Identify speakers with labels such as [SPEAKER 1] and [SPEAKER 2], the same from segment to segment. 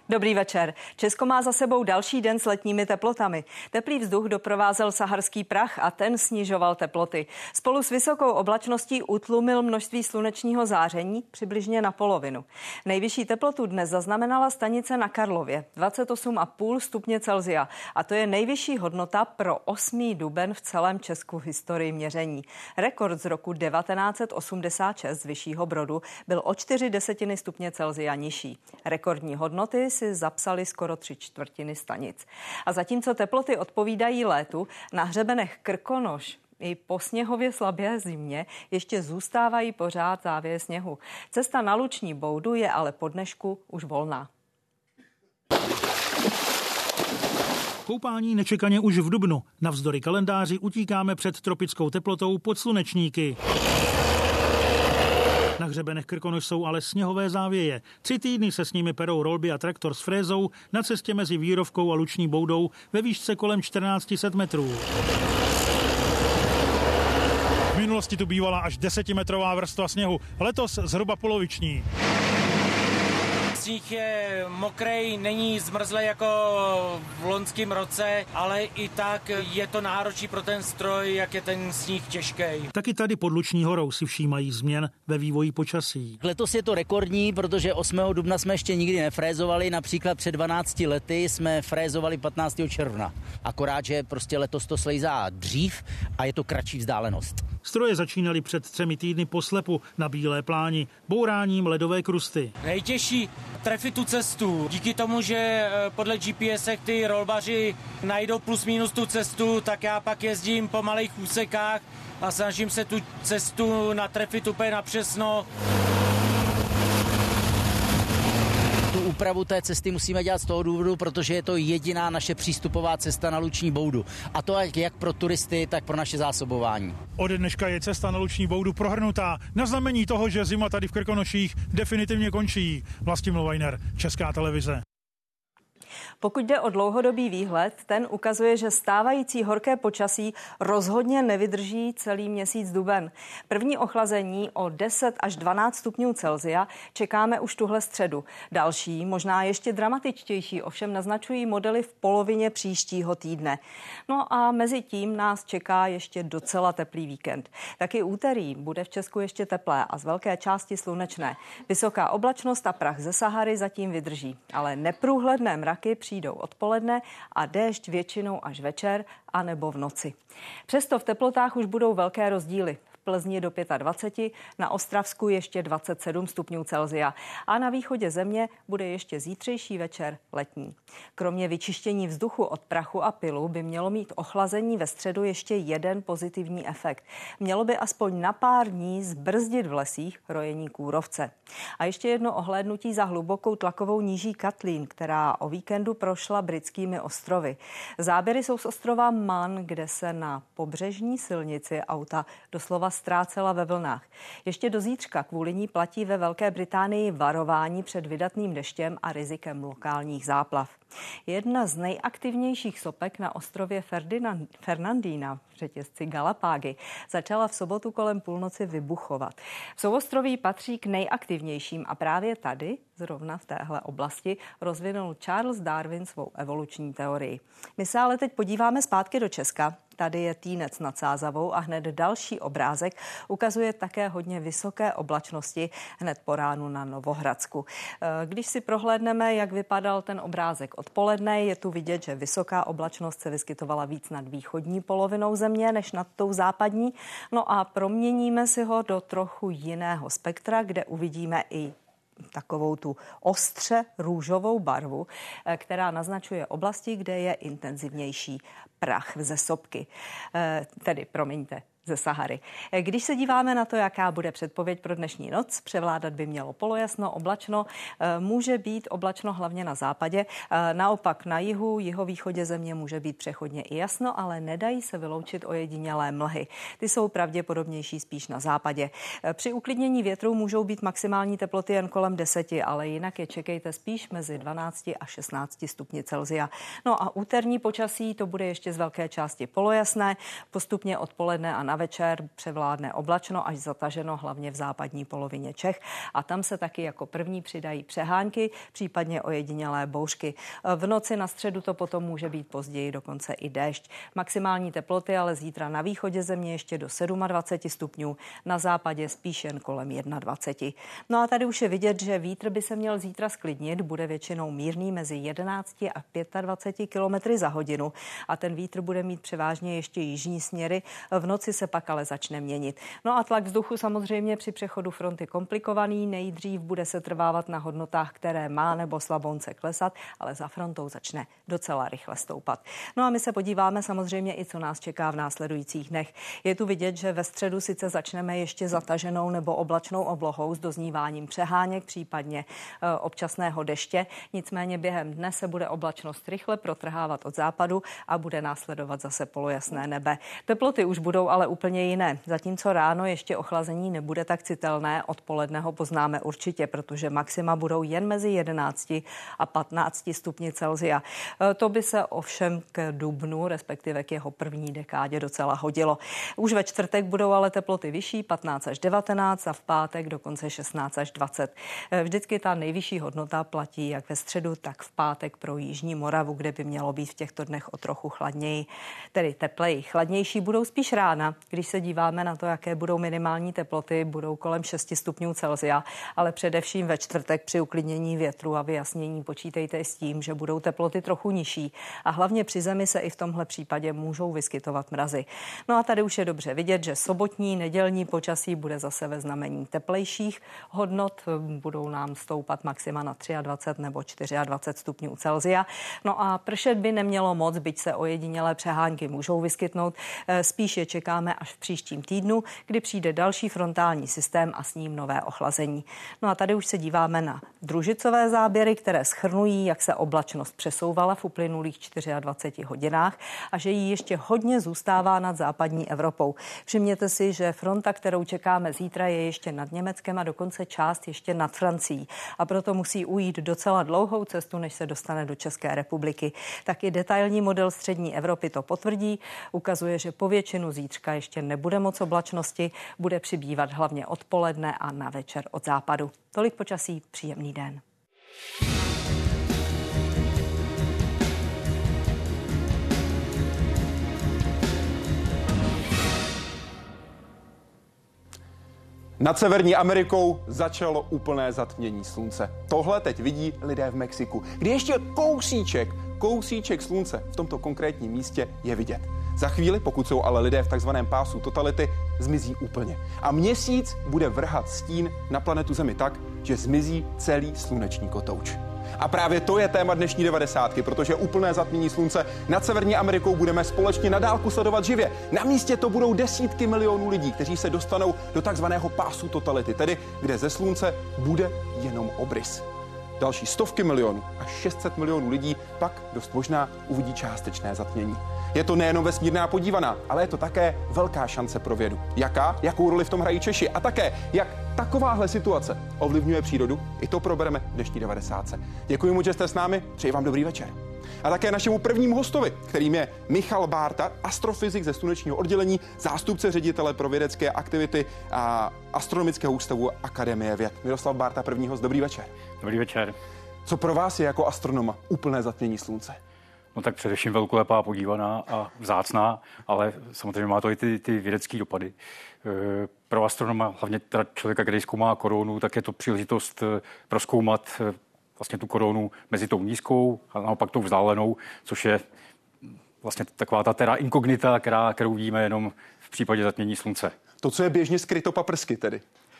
[SPEAKER 1] Dobrý večer. Česko má za sebou další den s letními teplotami. Teplý vzduch doprovázel saharský prach a ten snižoval teploty. Spolu s vysokou oblačností utlumil množství slunečního záření přibližně na polovinu. Nejvyšší teplotu dnes zaznamenala stanice na Karlově, 28,5 stupně Celsia. A to je nejvyšší hodnota pro 8. duben v celém Česku v historii měření. Rekord z roku 1986 z Vyššího Brodu byl o 0,4 stupně Celsia nižší. Rekordní hodnoty si zapsali skoro 3/4 stanic. A zatímco teploty odpovídají létu, na hřebenech Krkonoš i po sněhově slabé zimě ještě zůstávají pořád závěje sněhu. Cesta na Luční boudu je ale po dnešku už volná.
[SPEAKER 2] Koupání nečekaně už v dubnu. Navzdory kalendáři utíkáme před tropickou teplotou pod slunečníky. Na hřebenech Krkonoš jsou ale sněhové závěje. 3 týdny se s nimi perou rolby a traktor s frézou na cestě mezi Vírovkou a Luční boudou ve výšce kolem 1400 metrů. V minulosti tu bývala až 10metrová vrstva sněhu, letos zhruba poloviční.
[SPEAKER 3] Sníh je mokrej, není zmrzlej jako v loňském roce, ale i tak je to náročný pro ten stroj, jak je ten sníh těžký.
[SPEAKER 2] Taky tady pod Luční horou si všímají změn ve vývoji počasí.
[SPEAKER 4] Letos je to rekordní, protože 8. dubna jsme ještě nikdy nefrézovali, například před 12 lety jsme frézovali 15. června. Akorát, že prostě letos to slejzá dřív a je to kratší vzdálenost.
[SPEAKER 2] Stroje začínaly před 3 týdny po slepu na Bílé pláni, bouráním ledové krusty.
[SPEAKER 3] Nejtěžší trefit tu cestu. Díky tomu, že podle GPS ty rolbaři najdou plus minus tu cestu, tak já pak jezdím po malých úsekách a snažím se tu cestu natrefit úplně napřesno.
[SPEAKER 4] Tu úpravu té cesty musíme dělat z toho důvodu, protože je to jediná naše přístupová cesta na Luční boudu. A to jak pro turisty, tak pro naše zásobování.
[SPEAKER 2] Ode dneška je cesta na Luční boudu prohrnutá na znamení toho, že zima tady v Krkonoších definitivně končí. Vlastimil Vajner, Česká televize.
[SPEAKER 1] Pokud jde o dlouhodobý výhled, ten ukazuje, že stávající horké počasí rozhodně nevydrží celý měsíc duben. První ochlazení o 10 až 12 stupňů Celsia čekáme už tuhle středu. Další, možná ještě dramatičtější, ovšem naznačují modely v polovině příštího týdne. No a mezi tím nás čeká ještě docela teplý víkend. Taky úterý bude v Česku ještě teplé a z velké části slunečné. Vysoká oblačnost a prach ze Sahary zatím vydrží, ale neprůhledné mraky přijdou odpoledne a déšť většinou až večer a nebo v noci. Přesto v teplotách už budou velké rozdíly. V Plzni do 25, na Ostravsku ještě 27 stupňů Celsia a na východě země bude ještě zítřejší večer letní. Kromě vyčištění vzduchu od prachu a pylu by mělo mít ochlazení ve středu ještě jeden pozitivní efekt. Mělo by aspoň na pár dní zbrzdit v lesích rojení kůrovce. A ještě jedno ohlédnutí za hlubokou tlakovou níží Katlín, která o víkendu prošla britskými ostrovy. Záběry jsou z ostrova Man, kde se na pobřežní silnici auta doslova ztrácela ve vlnách. Ještě do zítřka kvůli ní platí ve Velké Británii varování před vydatným deštěm a rizikem lokálních záplav. Jedna z nejaktivnějších sopek na ostrově Fernandina v řetězci Galapágy začala v sobotu kolem půlnoci vybuchovat. Souostroví patří k nejaktivnějším a právě tady, zrovna v téhle oblasti, rozvinul Charles Darwin svou evoluční teorii. My se ale teď podíváme zpátky do Česka. Tady je Týnec nad Sázavou a hned další obrázek ukazuje také hodně vysoké oblačnosti hned po ránu na Novohradsku. Když si prohlédneme, jak vypadal ten obrázek odpoledne, je tu vidět, že vysoká oblačnost se vyskytovala víc nad východní polovinou země než nad tou západní. No a proměníme si ho do trochu jiného spektra, kde uvidíme i takovou tu ostře růžovou barvu, která naznačuje oblasti, kde je intenzivnější prach ze sopky. Ze Sahary. Když se díváme na to, jaká bude předpověď pro dnešní noc, převládat by mělo polojasno, oblačno, může být oblačno hlavně na západě, naopak na jihu, jihovýchodě země může být přechodně i jasno, ale nedají se vyloučit ojedinělé mlhy. Ty jsou pravděpodobnější spíš na západě. Při uklidnění větru můžou být maximální teploty jen kolem 10, ale jinak je čekejte spíš mezi 12 a 16 stupni Celsia. No a úterní počasí to bude ještě z velké části polojasné, postupně odpoledne a na na večer převládne oblačno až zataženo, hlavně v západní polovině Čech. A tam se taky jako první přidají přehánky, případně ojedinělé bouřky. V noci na středu to potom může být později dokonce i déšť. Maximální teploty ale zítra na východě země ještě do 27 stupňů, na západě spíš jen kolem 21. No a tady už je vidět, že vítr by se měl zítra sklidnit, bude většinou mírný mezi 11 a 25 km za hodinu a ten vítr bude mít převážně ještě jižní směry, v noci se pak ale začne měnit. No a tlak vzduchu samozřejmě při přechodu fronty komplikovaný, nejdřív bude se trvávat na hodnotách, které má nebo slabonce klesat, ale za frontou začne docela rychle stoupat. No a my se podíváme samozřejmě i, co nás čeká v následujících dnech. Je tu vidět, že ve středu sice začneme ještě zataženou nebo oblačnou oblohou s dozníváním přeháněk, případně občasného deště. Nicméně během dne se bude oblačnost rychle protrhávat od západu a bude následovat zase polojasné nebe. Teploty už budou ale úplně jiné. Zatímco ráno ještě ochlazení nebude tak citelné, odpoledne ho poznáme určitě, protože maxima budou jen mezi 11 a 15 stupni Celsia. To by se ovšem k dubnu, respektive k jeho první dekádě docela hodilo. Už ve čtvrtek budou ale teploty vyšší, 15 až 19 a v pátek dokonce 16 až 20. Vždycky ta nejvyšší hodnota platí jak ve středu, tak v pátek pro jižní Moravu, kde by mělo být v těchto dnech o trochu chladněji, tedy tepleji. Chladnější budou spíš rána, když se díváme na to, jaké budou minimální teploty, budou kolem 6 stupňů Celsia, ale především ve čtvrtek při uklidnění větru a vyjasnění počítejte s tím, že budou teploty trochu nižší a hlavně při zemi se i v tomhle případě můžou vyskytovat mrazy. No a tady už je dobře vidět, že sobotní, nedělní počasí bude zase ve znamení teplejších hodnot, budou nám stoupat maxima na 23 nebo 24 stupňů Celsia. No a pršet by nemělo moc, byť se ojedinělé přehánky můžou vyskytnout. Spíš je čekáme až v příštím týdnu, kdy přijde další frontální systém a s ním nové ochlazení. No a tady už se díváme na družicové záběry, které shrnují, jak se oblačnost přesouvala v uplynulých 24 hodinách a že jí ještě hodně zůstává nad západní Evropou. Všimněte si, že fronta, kterou čekáme zítra, je ještě nad Německem a dokonce část ještě nad Francií. A proto musí ujít docela dlouhou cestu, než se dostane do České republiky. Taky detailní model střední Evropy to potvrdí. Ukazuje, že po většinu zítřka ještě nebude moc oblačnosti, bude přibývat hlavně odpoledne a na večer od západu. Tolik počasí, příjemný den.
[SPEAKER 5] Nad Severní Amerikou začalo úplné zatmění slunce. Tohle teď vidí lidé v Mexiku, kdy ještě kousíček slunce v tomto konkrétním místě je vidět. Za chvíli, pokud jsou ale lidé v takzvaném pásu totality, zmizí úplně. A měsíc bude vrhat stín na planetu Zemi tak, že zmizí celý sluneční kotouč. A právě to je téma dnešní 90, protože úplné zatmění slunce nad Severní Amerikou budeme společně na dálku sledovat živě. Na místě to budou desítky milionů lidí, kteří se dostanou do takzvaného pásu totality, tedy kde ze slunce bude jenom obrys. Další stovky milionů až 600 milionů lidí pak dost možná uvidí částečné zatmění. Je to nejenom vesmírná podívaná, ale je to také velká šance pro vědu. Jakou roli v tom hrají Češi a také, jak takováhle situace ovlivňuje přírodu, i to probereme v dnešní 90. Děkuji mu, že jste s námi, přeji vám dobrý večer. A také našemu prvnímu hostovi, kterým je Michal Bárta, astrofyzik ze slunečního oddělení, zástupce ředitele pro vědecké aktivity a Astronomického ústavu Akademie věd. Miroslav Bárta, první host, dobrý večer.
[SPEAKER 6] Dobrý večer.
[SPEAKER 5] Co pro vás je jako astronoma úplné zatmění slunce?
[SPEAKER 6] No tak především velkolepá, podívaná a vzácná, ale samozřejmě má to i ty vědecké dopady. Pro astronoma, hlavně teda člověka, který zkoumá korunu, tak je to příležitost prozkoumat vlastně tu korunu mezi tou nízkou a naopak tou vzdálenou, což je vlastně taková ta terra incognita, kterou vidíme jenom v případě zatmění slunce.
[SPEAKER 5] To, co je běžně skryto paprsky tedy?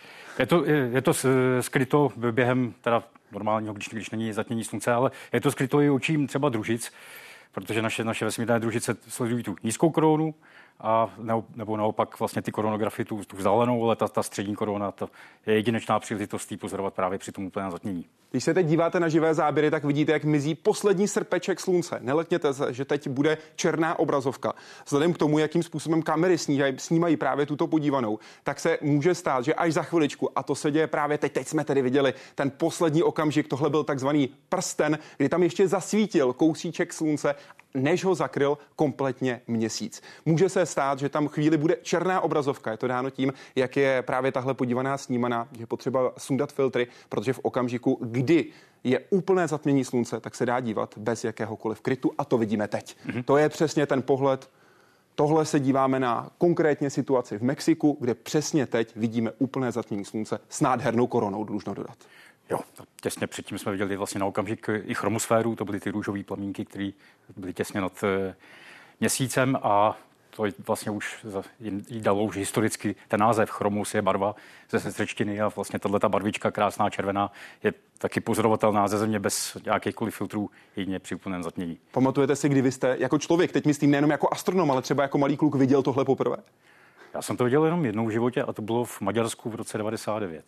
[SPEAKER 6] Je to skryto během teda normálního, když není zatmění slunce, ale je to skryto i očím třeba družic, protože naše vesmírné družice sledují tu nízkou korunu a nebo naopak vlastně ty koronografy tu vzdálenou, ale ta střední korona, to je jedinečná příležitost pozorovat právě při tom úplném zatmění.
[SPEAKER 5] Když se teď díváte na živé záběry, tak vidíte, jak mizí poslední srpeček slunce. Nelekněte se, že teď bude černá obrazovka. Vzhledem k tomu, jakým způsobem kamery snímají právě tuto podívanou, tak se může stát, že až za chviličku, a to se děje právě teď jsme tedy viděli ten poslední okamžik, tohle byl takzvaný prsten, kdy tam ještě zasvítil kousíček slunce, než ho zakryl kompletně měsíc. Může se stát, že tam chvíli bude černá obrazovka. Je to dáno tím, jak je právě tahle podívaná snímaná, že je potřeba sundat filtry, protože v okamžiku, kdy je úplné zatmění slunce, tak se dá dívat bez jakéhokoliv krytu a to vidíme teď. To je přesně ten pohled. Tohle se díváme na konkrétně situaci v Mexiku, kde přesně teď vidíme úplné zatmění slunce s nádhernou koronou, dlužno dodat.
[SPEAKER 6] Jo, těsně předtím jsme viděli vlastně na okamžik i chromosféru, to byly ty růžové plamínky, které byly těsně nad měsícem a to vlastně už jí dalo už historicky ten název chromus je barva ze sestřečtiny a vlastně tato barvička krásná červená je taky pozorovatelná ze Země bez jakýchkoliv filtrů jedině při úplném zatmění.
[SPEAKER 5] Pamatujete si, kdy vy jste jako člověk, teď myslím nejenom jako astronom, ale třeba jako malý kluk viděl tohle poprvé?
[SPEAKER 6] Já jsem to viděl jenom jednou v životě a to bylo v Maďarsku v roce 99.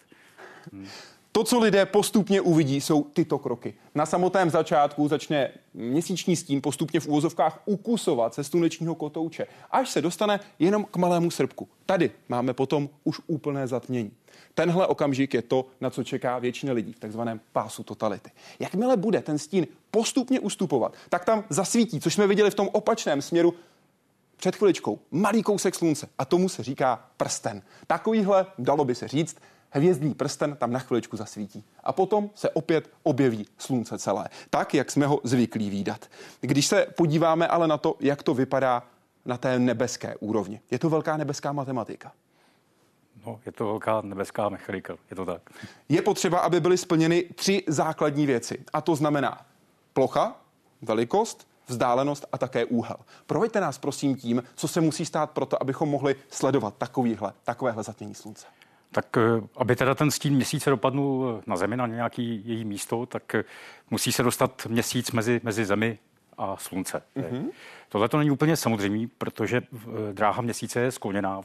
[SPEAKER 5] To, co lidé postupně uvidí, jsou tyto kroky. Na samotném začátku začne měsíční stín postupně v uvozovkách ukusovat ze slunečního kotouče, až se dostane jenom k malému srpku. Tady máme potom už úplné zatmění. Tenhle okamžik je to, na co čeká většina lidí v takzvaném pásu totality. Jakmile bude ten stín postupně ustupovat, tak tam zasvítí, což jsme viděli v tom opačném směru před chviličkou, malý kousek slunce a tomu se říká prsten. Takovýhle, dalo by se říct, hvězdný prsten tam na chviličku zasvítí. A potom se opět objeví slunce celé. Tak, jak jsme ho zvyklí vídat. Když se podíváme ale na to, jak to vypadá na té nebeské úrovni. Je to velká nebeská matematika.
[SPEAKER 6] No, je to velká nebeská mechanika, je to tak.
[SPEAKER 5] Je potřeba, aby byly splněny 3 základní věci. A to znamená plocha, velikost, vzdálenost a také úhel. Proveďte nás prosím tím, co se musí stát proto, abychom mohli sledovat takovéhle zatmění slunce.
[SPEAKER 6] Tak aby teda ten stín měsíce dopadnul na Zemi, na nějaký její místo, tak musí se dostat měsíc mezi Zemi a slunce. Mm-hmm. Tohle to není úplně samozřejmé, protože dráha měsíce je skloněná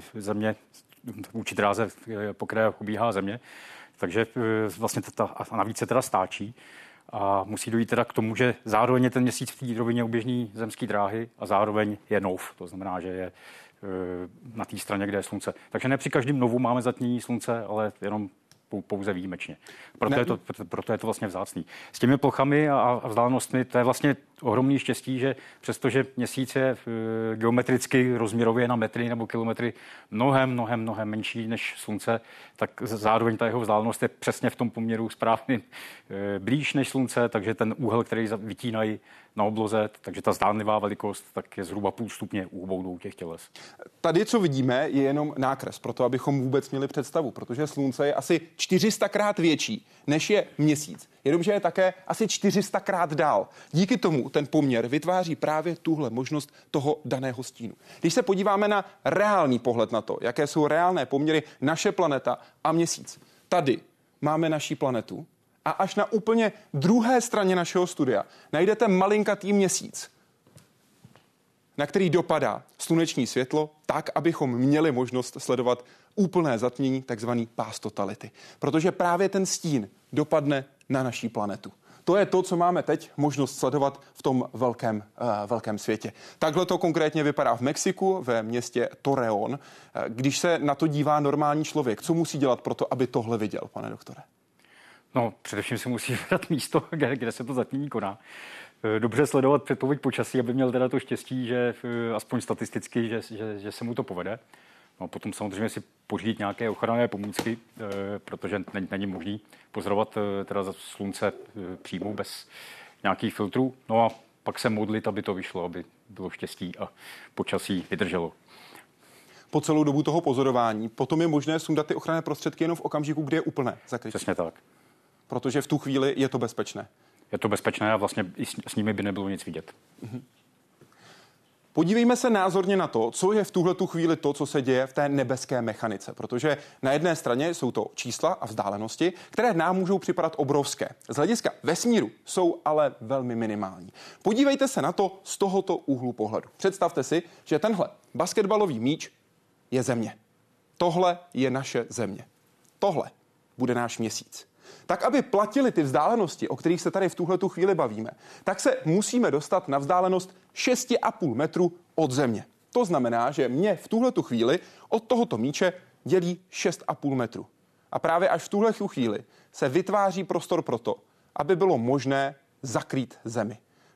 [SPEAKER 6] vůči dráze, po které obíhá Země, takže vlastně a navíc se teda stáčí. A musí dojít teda k tomu, že zároveň je ten měsíc v té rovině oběžné zemské dráhy a zároveň je nov. To znamená, že je na té straně, kde je slunce. Takže ne při každém novu máme zatmění slunce, ale jenom pouze výjimečně. Proto je to vlastně vzácný. S těmi plochami a vzdálenostmi to je vlastně ohromný štěstí, že přestože měsíc je geometricky rozměrově na metry nebo kilometry mnohem menší než slunce, tak zároveň ta jeho vzdálenost je přesně v tom poměru správně blíž než slunce, takže ten úhel, který vytínají na obloze, takže ta zdánlivá velikost tak je zhruba 0,5 stupně u obou těch těles.
[SPEAKER 5] Tady, co vidíme, je jenom nákres, proto abychom vůbec měli představu, protože slunce je asi 400krát větší, než je měsíc. Jenomže je také asi 400krát dál. Díky tomu ten poměr vytváří právě tuhle možnost toho daného stínu. Když se podíváme na reálný pohled na to, jaké jsou reálné poměry naše planeta a měsíc. Tady máme naši planetu a až na úplně druhé straně našeho studia najdete malinkatý měsíc, na který dopadá sluneční světlo tak, abychom měli možnost sledovat úplné zatmění, takzvaný pás totality. Protože právě ten stín dopadne na naší planetu. To je to, co máme teď možnost sledovat v tom velkém světě. Takhle to konkrétně vypadá v Mexiku, ve městě Torreón. Když se na to dívá normální člověk, co musí dělat pro to, aby tohle viděl, pane doktore?
[SPEAKER 6] No, především si musí vydat místo, kde se to zatmění koná. Dobře sledovat předpověď počasí, aby měl teda to štěstí, že aspoň statisticky, že se mu to povede. No, potom samozřejmě si pořídit nějaké ochranné pomůcky, protože není možný pozorovat teda za slunce přímo bez nějakých filtrů. No a pak se modlit, aby to vyšlo, aby bylo štěstí a počasí vydrželo.
[SPEAKER 5] Po celou dobu toho pozorování potom je možné sundat ty ochranné prostředky jenom v okamžiku, kdy je úplné zakrytí.
[SPEAKER 6] Přesně tak.
[SPEAKER 5] Protože v tu chvíli je to bezpečné.
[SPEAKER 6] Je to bezpečné a vlastně i s nimi by nebylo nic vidět.
[SPEAKER 5] Mhm. Podívejme se názorně na to, co je v tuhletu chvíli to, co se děje v té nebeské mechanice, protože na jedné straně jsou to čísla a vzdálenosti, které nám můžou připadat obrovské. Z hlediska vesmíru jsou ale velmi minimální. Podívejte se na to z tohoto úhlu pohledu. Představte si, že tenhle basketbalový míč je Země. Tohle je naše Země. Tohle bude náš měsíc. Tak, aby platily ty vzdálenosti, o kterých se tady v tuhletu chvíli bavíme, tak se musíme dostat na vzdálenost 6,5 metru od Země. To znamená, že mě v tuhletu chvíli od tohoto míče dělí 6,5 metru. A právě až v tuhle chvíli se vytváří prostor pro to, aby bylo možné zakrýt Zemi.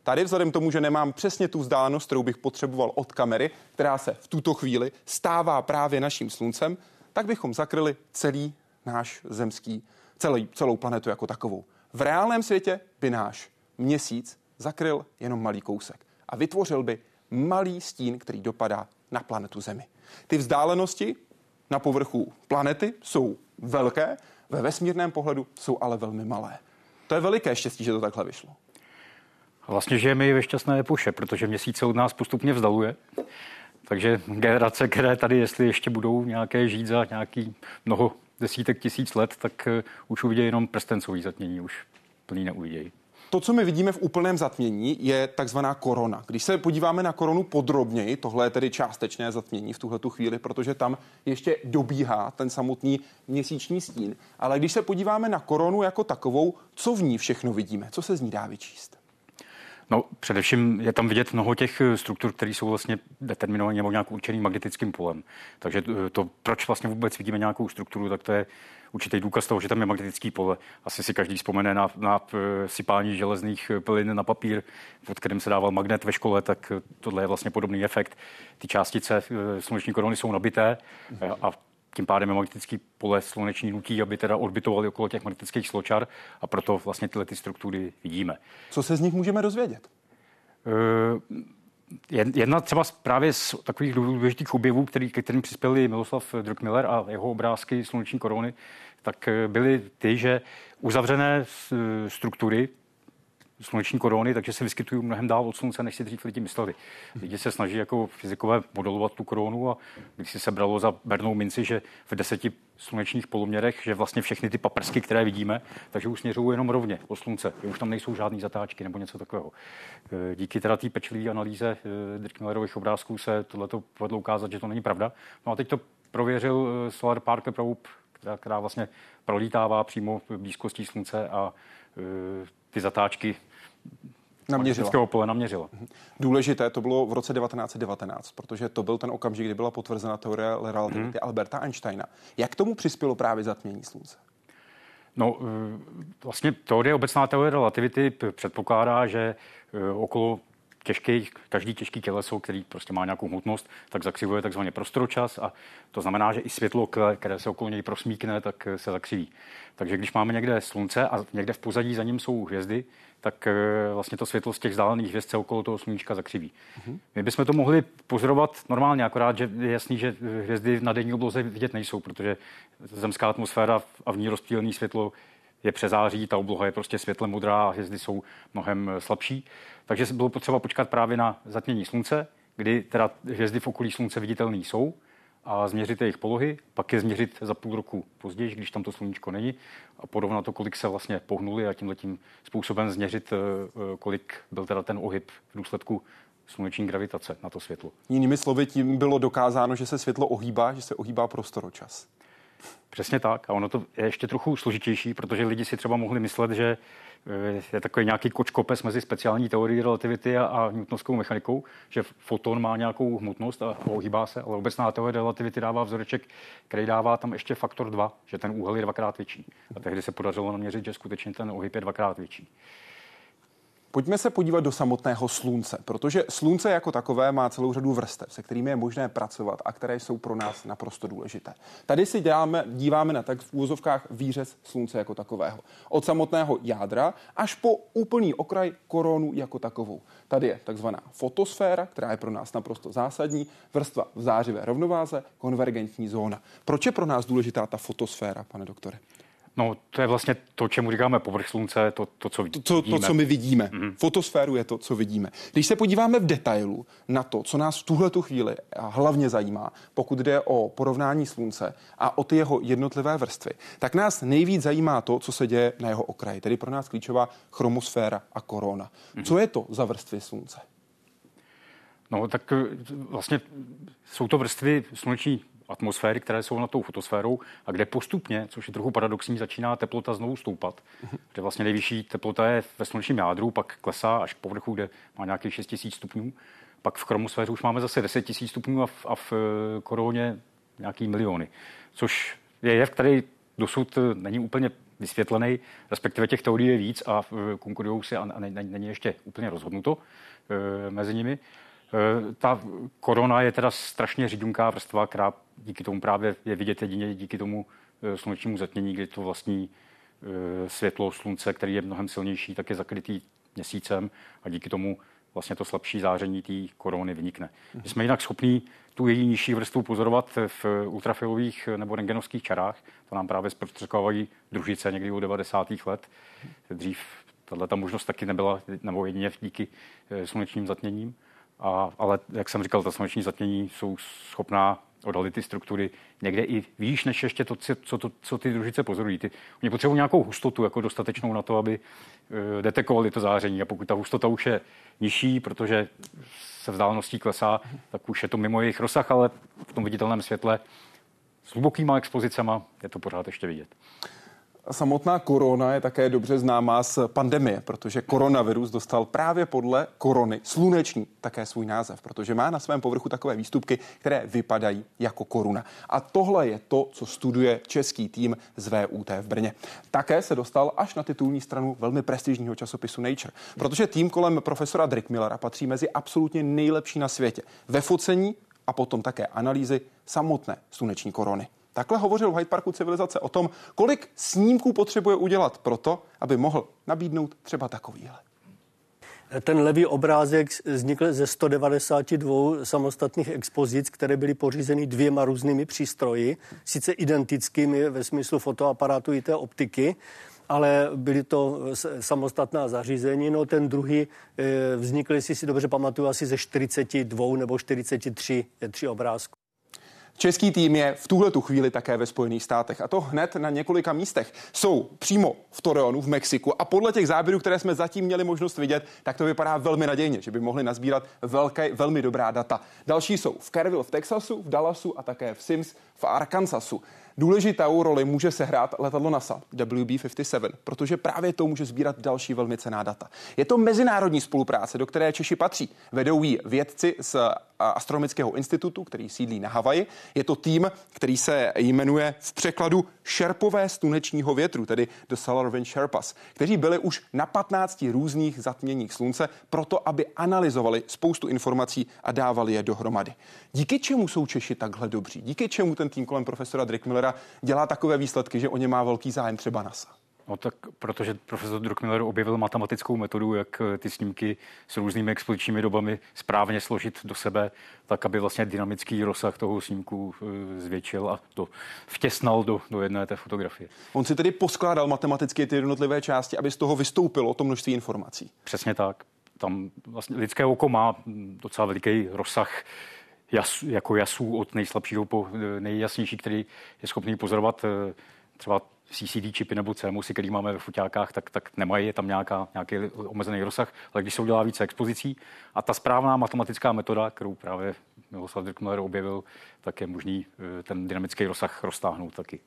[SPEAKER 5] Tady vzhledem k tomu, že nemám přesně tu vzdálenost, kterou bych potřeboval od kamery, která se v tuto chvíli stává právě naším sluncem, tak bychom zakryli celý náš celou planetu jako takovou. V reálném světě by náš měsíc zakryl jenom malý kousek a vytvořil by malý stín, který dopadá na planetu Zemi. Ty vzdálenosti na povrchu planety jsou velké, ve vesmírném pohledu jsou ale velmi malé. To je veliké štěstí, že to takhle vyšlo.
[SPEAKER 6] Vlastně žijeme i ve šťastné epoše, protože měsíc se od nás postupně vzdaluje. Takže generace, které tady, jestli ještě budou nějaké žít za nějaký mnoho desítek tisíc let, tak už uvidějí jenom prstencový zatmění, už plný neuvidějí.
[SPEAKER 5] To, co my vidíme v úplném zatmění, je takzvaná korona. Když se podíváme na koronu podrobněji, tohle je tedy částečné zatmění v tuhletu chvíli, protože tam ještě dobíhá ten samotný měsíční stín. Ale když se podíváme na koronu jako takovou, co v ní všechno vidíme? Co se z ní dá vyčíst?
[SPEAKER 6] No, především je tam vidět mnoho těch struktur, které jsou vlastně determinované nebo nějak určeným magnetickým polem. Takže to, proč vlastně vůbec vidíme nějakou strukturu, tak to je určitý důkaz toho, že tam je magnetický pole. Asi si každý vzpomene na sypání železných pilin na papír, pod kterým se dával magnet ve škole, tak tohle je vlastně podobný efekt. Ty částice sluneční korony jsou nabité a tím pádem je magnetický pole sluneční nutí, aby teda orbitovaly okolo těch magnetických sločar a proto vlastně tyhle ty struktury vidíme.
[SPEAKER 5] Co se z nich můžeme dozvědět?
[SPEAKER 6] Jedna třeba právě z takových důležitých objevů, kterým přispěli Miloslav Druckmiller a jeho obrázky sluneční korony, tak byly ty, že uzavřené struktury sluneční korony, takže se vyskytují mnohem dál od slunce, než si dřív lidi mysleli. Lidi se snaží jako fyzikové modelovat tu koronu a když si se bralo za bernou minci, že v 10 slunečních poloměrech, že vlastně všechny ty paprsky, které vidíme, takže už směřují jenom rovně od slunce, že už tam nejsou žádný zatáčky nebo něco takového. Díky teda té pečlivé analýze Druckmillerových obrázků se tohleto povedlo ukázat, že to není pravda. No a teď to prověřil Solar Parker Probe, která vlastně prolítává přímo v blízkosti slunce a ty zatáčky magnetického pole naměřila.
[SPEAKER 5] Důležité to bylo v roce 1919, protože to byl ten okamžik, kdy byla potvrzena teorie relativity Alberta Einsteina. Jak tomu přispělo právě zatmění slunce?
[SPEAKER 6] No, vlastně obecná teorie relativity předpokládá, že okolo každý těžký těleso, který prostě má nějakou hmotnost, tak zakřivuje takzvaně prostoročas a to znamená, že i světlo, které se okolo něj prosmíkne, tak se zakřiví. Takže když máme někde slunce a někde v pozadí za ním jsou hvězdy, tak vlastně to světlo z těch vzdálených hvězd se okolo toho sluníčka zakřiví. My bychom to mohli pozorovat normálně, akorát, že je jasný, že hvězdy na denní obloze vidět nejsou, protože zemská atmosféra a v ní rozptýlené světlo je přezáří, ta obloha je prostě světle modrá a hvězdy jsou mnohem slabší. Takže bylo potřeba počkat právě na zatmění slunce, kdy teda hvězdy v okolí slunce viditelné jsou a změřit jejich polohy, pak je změřit za půl roku později, když tam to sluníčko není a porovnat to, kolik se vlastně pohnuli a tímhletím způsobem změřit, kolik byl teda ten ohyb v důsledku sluneční gravitace na to světlo.
[SPEAKER 5] Jinými slovy, tím bylo dokázáno, že se světlo ohýbá, že se ohýbá prostoročas.
[SPEAKER 6] Přesně tak. A ono to je ještě trochu složitější, protože lidi si třeba mohli myslet, že je takový nějaký kočkopes mezi speciální teorií relativity a newtonovskou mechanikou, že foton má nějakou hmotnost a ohýbá se, ale obecná teorie relativity dává vzoreček, který dává tam ještě faktor 2, že ten úhel je 2krát větší. A tehdy se podařilo naměřit, že skutečně ten ohyb je 2krát větší.
[SPEAKER 5] Pojďme se podívat do samotného slunce, protože slunce jako takové má celou řadu vrstev, se kterými je možné pracovat a které jsou pro nás naprosto důležité. Tady si díváme na tak v úvozovkách výřez slunce jako takového. Od samotného jádra až po úplný okraj koronu jako takovou. Tady je takzvaná fotosféra, která je pro nás naprosto zásadní, vrstva v zářivé rovnováze, konvergentní zóna. Proč je pro nás důležitá ta fotosféra, pane doktore?
[SPEAKER 6] No, to je vlastně to, čemu říkáme povrch slunce, to co vidíme.
[SPEAKER 5] To, co my vidíme. Fotosféru je to, co vidíme. Když se podíváme v detailu na to, co nás v tuhletu chvíli hlavně zajímá, pokud jde o porovnání slunce a o ty jeho jednotlivé vrstvy, tak nás nejvíc zajímá to, co se děje na jeho okraji. Tedy pro nás klíčová chromosféra a korona. Co je to za vrstvy slunce?
[SPEAKER 6] No, tak vlastně jsou to vrstvy sluneční atmosféry, které jsou nad tou fotosférou a kde postupně, což je trochu paradoxní, začíná teplota znovu stoupat. Kde vlastně nejvyšší teplota je ve slunečním jádru, pak klesá až k povrchu, kde má nějakých 6000 stupňů. Pak v chromosféře už máme zase 10 000 stupňů a v koroně nějaký miliony. Což je jev, který dosud není úplně vysvětlený, respektive těch teorií je víc a konkurují si a není ještě úplně rozhodnuto mezi nimi. Ta korona je teda strašně řídunká vrstva, která díky tomu právě je vidět jedině díky tomu slunečnímu zatmění, kdy to vlastní světlo slunce, který je mnohem silnější, tak je zakrytý měsícem a díky tomu vlastně to slabší záření té korony vynikne. My jsme jinak schopní tu její nižší vrstvu pozorovat v ultrafialových nebo rentgenovských čarách. To nám právě zprostředkovávají družice někdy od 90. let. Dřív tato možnost taky nebyla, nebo jedině díky slunečním zatměním. Ale jak jsem říkal, ta sluneční zatmění jsou schopná odhalit ty struktury někde i výš, než ještě to, co ty družice pozorují. Oni potřebují nějakou hustotu, jako dostatečnou na to, aby detekovali to záření. A pokud ta hustota už je nižší, protože se vzdáleností klesá, tak už je to mimo jejich rozsah, ale v tom viditelném světle s hlubokýma expozicema je to pořád ještě vidět.
[SPEAKER 5] Samotná korona je také dobře známá z pandemie, protože koronavirus dostal právě podle korony sluneční také svůj název, protože má na svém povrchu takové výstupky, které vypadají jako koruna. A tohle je to, co studuje český tým z VUT v Brně. Také se dostal až na titulní stranu velmi prestižního časopisu Nature, protože tým kolem profesora Drickmillera patří mezi absolutně nejlepší na světě ve focení a potom také analýzy samotné sluneční korony. Takhle hovořil v Hyde Parku civilizace o tom, kolik snímků potřebuje udělat proto, aby mohl nabídnout třeba takovýhle.
[SPEAKER 7] Ten levý obrázek vznikl ze 192 samostatných expozic, které byly pořízeny 2 různými přístroji, sice identickými ve smyslu fotoaparátu i té optiky, ale byly to samostatná zařízení. No ten druhý vznikl, jestli si dobře pamatuju, asi ze 42 nebo 43 obrázků.
[SPEAKER 5] Český tým je v tuhletu chvíli také ve Spojených státech a to hned na několika místech. Jsou přímo v Torreonu v Mexiku a podle těch záběrů, které jsme zatím měli možnost vidět, tak to vypadá velmi nadějně, že by mohli nazbírat velmi dobrá data. Další jsou v Kerrville v Texasu, v Dallasu a také v Sims v Arkansasu. Důležitou roli může sehrát letadlo NASA WB-57, protože právě to může sbírat další velmi cenná data. Je to mezinárodní spolupráce, do které Češi patří. Vedou ji vědci z Astronomického institutu, který sídlí na Havaji. Je to tým, který se jmenuje v překladu Šerpové slunečního větru, tedy The Solar Wind Sherpas, kteří byli už na 15 různých zatměních slunce proto, aby analyzovali spoustu informací a dávali je dohromady. Díky čemu jsou Češi takhle dobří? Díky čemu ten tým kolem profesora Drickmillera dělá takové výsledky, že o ně má velký zájem třeba NASA?
[SPEAKER 6] No tak, protože profesor Drickmiller objevil matematickou metodu, jak ty snímky s různými expozičními dobami správně složit do sebe, tak aby vlastně dynamický rozsah toho snímku zvětšil a to vtěsnal do jedné té fotografie.
[SPEAKER 5] On si tedy poskládal matematicky ty jednotlivé části, aby z toho vystoupilo to množství informací.
[SPEAKER 6] Přesně tak. Tam vlastně lidské oko má docela veliký rozsah jako jasů od nejslabšího po nejjasnější, který je schopný pozorovat třeba CCD čipy nebo CMOSy, který máme ve foťákách, tak nemají, je tam nějaký omezený rozsah, ale když se udělá více expozicí a ta správná matematická metoda, kterou právě Miloslav Drickmiller objevil, tak je možný ten dynamický rozsah roztáhnout taky.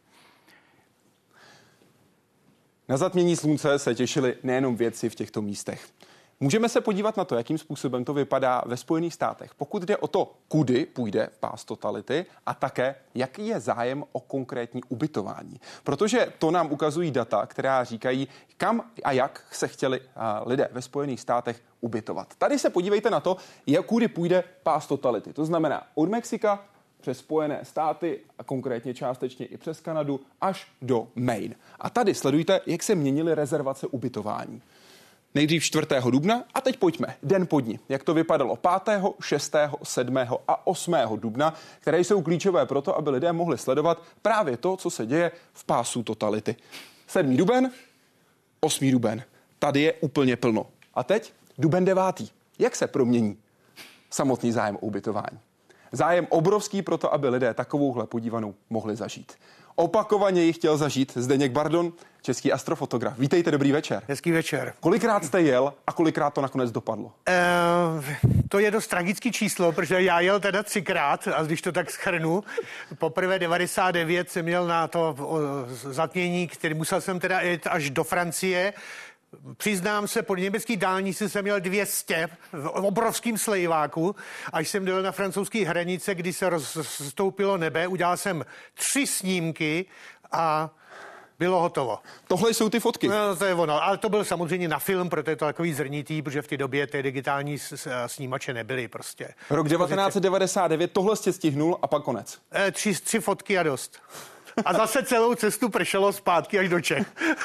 [SPEAKER 5] Na zatmění slunce se těšili nejenom vědci v těchto místech. Můžeme se podívat na to, jakým způsobem to vypadá ve Spojených státech, pokud jde o to, kudy půjde pás totality a také, jaký je zájem o konkrétní ubytování. Protože to nám ukazují data, která říkají, kam a jak se chtěli lidé ve Spojených státech ubytovat. Tady se podívejte na to, kudy půjde pás totality. To znamená od Mexika přes Spojené státy a konkrétně částečně i přes Kanadu až do Maine. A tady sledujte, jak se měnily rezervace ubytování. Nejdřív 4. dubna a teď pojďme den po dni. Jak to vypadalo 5., 6., 7. a 8. dubna, které jsou klíčové pro to, aby lidé mohli sledovat právě to, co se děje v pásu totality. 7. duben, 8. duben. Tady je úplně plno. A teď duben 9. Jak se promění samotný zájem o ubytování? Zájem obrovský pro to, aby lidé takovouhle podívanou mohli zažít. Opakovaně ji chtěl zažít Zdeněk Bardon, český astrofotograf. Vítejte, dobrý večer.
[SPEAKER 8] Hezký večer.
[SPEAKER 5] Kolikrát jste jel a kolikrát to nakonec dopadlo?
[SPEAKER 8] To je dost tragický číslo, protože já jel teda 3krát a když to tak shrnu, poprvé 99 jsem měl na to zatmění, který musel jsem teda jít až do Francie. Přiznám se, po německý dálnici jsem měl 200 v obrovském slejváku, až jsem dojel na francouzské hranice, kdy se rozstoupilo nebe. Udělal jsem 3 snímky a Bylo hotovo.
[SPEAKER 5] Tohle jsou ty fotky.
[SPEAKER 8] No, to je ono, ale to byl samozřejmě na film, protože je to takový zrnitý, protože v té době ty digitální snímače nebyly prostě.
[SPEAKER 5] Rok 1999, tohle jste stihnul a pak konec.
[SPEAKER 8] 3 fotky a dost. A zase celou cestu pršelo zpátky až do Čech.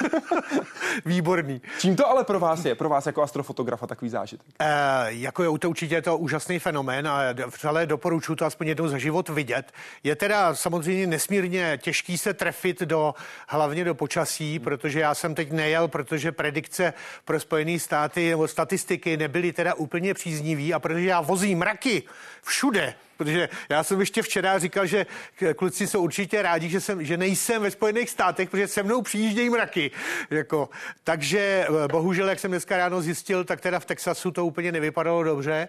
[SPEAKER 8] Výborný.
[SPEAKER 5] Čím to ale pro vás je? Pro vás jako astrofotografa takový zážitek?
[SPEAKER 8] Jako to určitě je to úžasný fenomén a vřele doporučuji to aspoň jednou za život vidět. Je teda samozřejmě nesmírně těžký se trefit hlavně do počasí, protože já jsem teď nejel, protože predikce pro Spojené státy nebo statistiky nebyly teda úplně příznivý a protože já vozím mraky všude, protože já jsem ještě včera říkal, že kluci jsou určitě rádi, že nejsem ve Spojených státech, protože se mnou přijíždějí mraky. Takže bohužel, jak jsem dneska ráno zjistil, tak teda v Texasu to úplně nevypadalo dobře,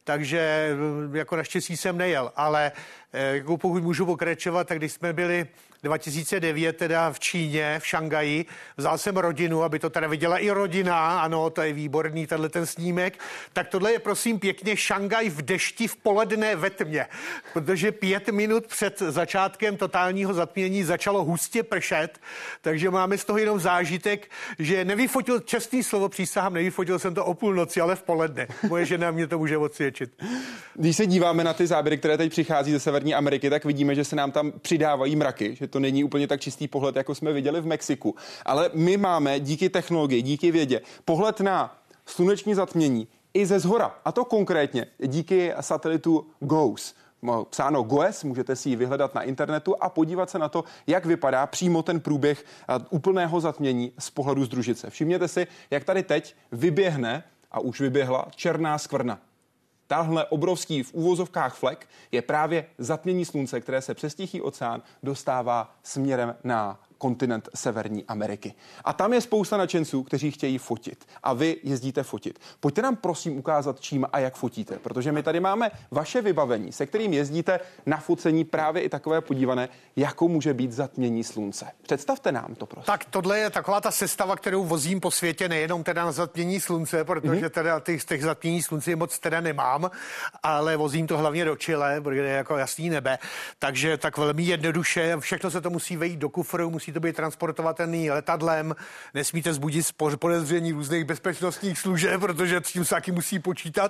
[SPEAKER 8] takže jako naštěstí jsem nejel, ale jako pokud můžu pokračovat, tak když jsme byli 2009 teda v Číně, v Šanghaji, vzal jsem rodinu, aby to teda viděla i rodina, ano, to je výborný, ten snímek, tak tohle je prosím pěkně Šanghaj v dešti v poledne ve tmě, protože 5 minut před začátkem totálního zatmění začalo hustě pršet, takže máme z toho jenom zážitek, že nevyfotil, čestný slovo přísahám, nevyfotil jsem to o půlnoci, ale v poledne. Moje žena mě to může odsvědčit.
[SPEAKER 5] Když se díváme na ty záběry, které teď přichází ze Severní Ameriky, tak vidíme, že se nám tam přidávají mraky, že to není úplně tak čistý pohled, jako jsme viděli v Mexiku. Ale my máme díky technologii, díky vědě, pohled na sluneční zatmění i ze zhora. A to konkrétně díky satelitu GOES. Psáno GOES, můžete si ji vyhledat na internetu a podívat se na to, jak vypadá přímo ten průběh úplného zatmění z pohledu z družice. Všimněte si, jak tady teď vyběhne a už vyběhla černá skvrna. Tahle obrovský v uvozovkách flek je právě zatmění slunce, které se přes Tichý oceán dostává směrem na kontinent Severní Ameriky. A tam je spousta nadšenců, kteří chtějí fotit. A vy jezdíte fotit. Pojďte nám prosím ukázat, čím a jak fotíte, protože my tady máme vaše vybavení, se kterým jezdíte na focení právě i takové podívané, jako může být zatmění slunce. Představte nám to, prosím.
[SPEAKER 8] Tak tohle je taková ta sestava, kterou vozím po světě, nejenom teda na zatmění slunce, protože teda těch zatmění slunce moc teda nemám, ale vozím to hlavně do Chile, protože je jako jasný nebe. Takže tak velmi jednoduše, všechno se to musí vejít do kufru, musí to být transportovatelný letadlem, nesmíte zbudit podezření různých bezpečnostních služeb, protože s tím se taky musí počítat,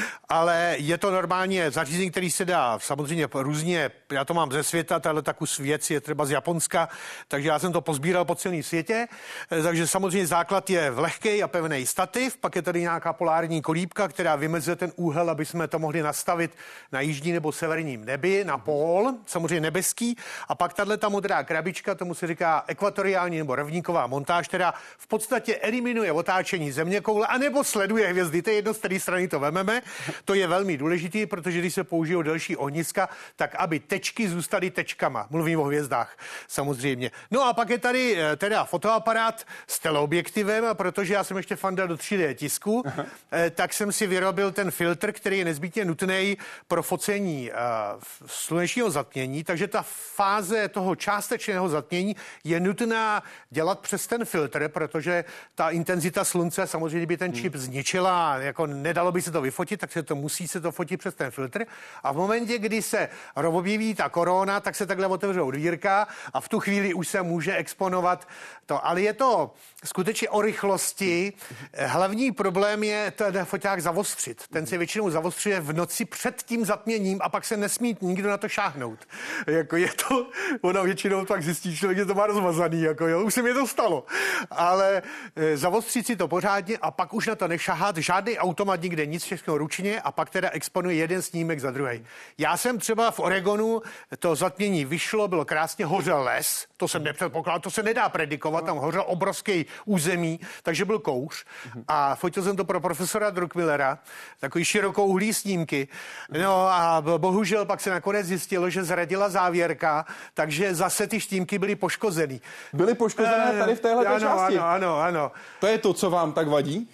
[SPEAKER 8] ale je to normálně zařízení, který se dá samozřejmě různě, já to mám ze světa, tahle takovou věc je třeba z Japonska, takže já jsem to pozbíral po celém světě, takže samozřejmě základ je lehký a pevný stativ, pak je tady nějaká polární kolíbka, která vymezuje ten úhel, aby jsme to mohli nastavit na jižní nebo severním nebi, na pól, samozřejmě nebeský, a pak tato modrá krabička, tomu se říká ekvatoriální nebo rovníková montáž, která v podstatě eliminuje otáčení zeměkoule anebo sleduje hvězdy. To je jedno, z té strany to vememe. To je velmi důležitý, protože když se použijou delší ohniska, tak aby tečky zůstaly tečkama. Mluvím o hvězdách, samozřejmě. No a pak je tady teda fotoaparát s teleobjektivem, a protože já jsem ještě fanda do 3D tisku, tak jsem si vyrobil ten filtr, který je nezbytně nutný pro focení slunečního zatmění, takže ta fáze toho částečného zatmění je nutná dělat přes ten filtr, protože ta intenzita slunce samozřejmě by ten čip zničila, jako nedalo by se to vyfotit, tak musí se to fotit přes ten filtr. A v momentě, kdy se objeví ta korona, tak se takhle otevřou dvírka a v tu chvíli už se může exponovat to. Ale je to skutečně o rychlosti. Hlavní problém je ten foťák zavostřit. Ten se většinou zavostřuje v noci před tím zatměním a pak se nesmí nikdo na to šáhnout. Jako je to, ona většinou tak zjistí člověk, že to má rozmazaný, jako jo, už se mi to stalo. Ale zavostřit si to pořádně a pak už na to nešahat, žádný automat nikde, nic, všechno ručně a pak teda exponuje jeden snímek za druhý. Já jsem třeba v Oregonu, to zatmění vyšlo, bylo krásně, hořel les, to jsem nepředpokládal, to se nedá predikovat, tam hořel obrovský území, takže byl kouř a fotil jsem to pro profesora Druckmillera, takový širokouhlý snímky. No a bohužel pak se nakonec zjistilo, že zradila závěrka, takže zase ty štímky byly poškozený.
[SPEAKER 5] Byly poškozené tady v téhle části?
[SPEAKER 8] Ano.
[SPEAKER 5] To je to, co vám tak vadí?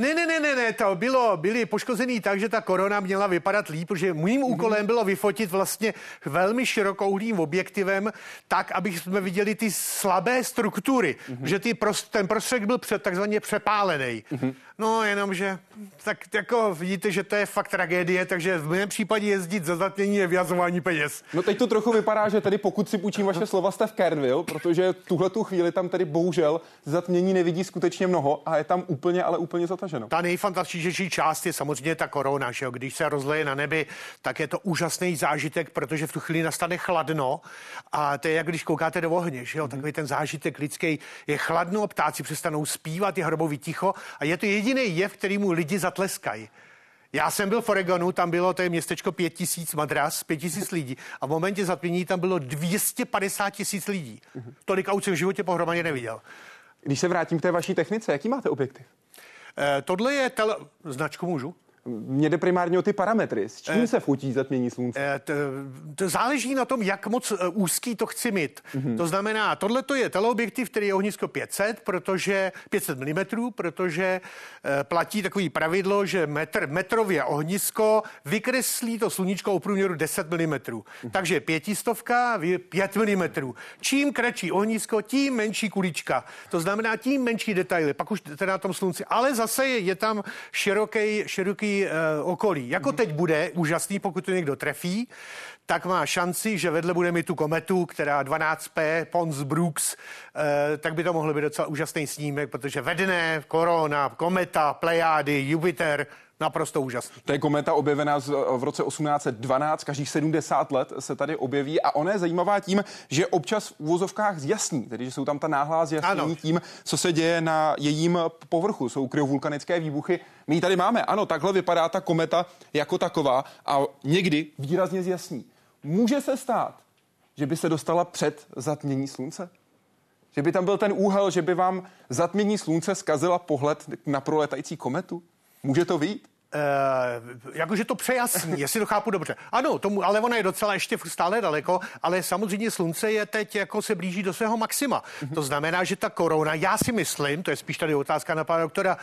[SPEAKER 8] Ne, to byly poškozený tak, že ta korona měla vypadat líp, protože mým úkolem bylo vyfotit vlastně velmi širokouhlým objektivem tak, aby jsme viděli ty slabé struktury, že ten prostředek byl takzvaně přepálený. No, jenomže tak jako vidíte, že to je fakt tragédie, takže v mém případě jezdit za zatmění je vyhazování peněz.
[SPEAKER 5] No teď to trochu vypadá, že tedy pokud si půjčím vaše slova, jste v Kernville, protože tuhletu chvíli tam tedy bohužel zatmění nevidí skutečně mnoho a je tam úplně zataženo.
[SPEAKER 8] Ta nejfantastičnější část je samozřejmě ta korona, že jo? Když se rozleje na nebi, tak je to úžasný zážitek, protože v tu chvíli nastane chladno a to je jak když koukáte do ohně, že jo? Takový ten zážitek lidský je chladno, ptáci přestanou zpívat, je hrobový ticho a je to jediný jev, kterýmu lidi zatleskají. Já jsem byl v Oregonu, tam bylo to je městečko 5000 Madras, 5000 lidí a v momentě zatmění tam bylo 250 000 lidí. Tolik aut jsem v životě pohromadě neviděl.
[SPEAKER 5] Když se vrátím k té vaší technice, jaký máte objektiv?
[SPEAKER 8] Tohle je značku můžu?
[SPEAKER 5] Mně jde primárně o ty parametry. S čím se fotí zatmění slunce?
[SPEAKER 8] To záleží na tom, jak moc úzký to chci mít. To znamená, tohle je teleobjektiv, který je ohnisko 500 mm, protože platí takový pravidlo, že metrově ohnisko vykreslí to sluníčko o průměru 10 mm. Takže 500, 5 mm. Čím kratší ohnisko, tím menší kulička. To znamená, tím menší detaily. Pak už teda na tom slunci. Ale zase je tam široký okolí. Jako teď bude úžasný, pokud to někdo trefí, tak má šanci, že vedle bude mít tu kometu, která 12P, Pons Brooks, tak by to mohlo být docela úžasný snímek, protože vedne, korona, kometa, Plejády, Jupiter, naprosto úžasný.
[SPEAKER 5] To je kometa objevená v roce 1812, každých 70 let se tady objeví a ona je zajímavá tím, že občas v uvozovkách zjasní, tedy že jsou tam ta náhlá zjasnění tím, co se děje na jejím povrchu. Jsou kryovulkanické výbuchy. My ji tady máme. Ano, takhle vypadá ta kometa jako taková a někdy výrazně zjasní. Může se stát, že by se dostala před zatmění slunce? Že by tam byl ten úhel, že by vám zatmění slunce zkazila pohled na proletající kometu? Může to vyjít?
[SPEAKER 8] Jakože to přejasní, jestli to chápu dobře. Ano, ale ona je docela ještě stále daleko, ale samozřejmě slunce je teď jako se blíží do svého maxima. To znamená, že ta korona, já si myslím, to je spíš tady otázka na pana doktora,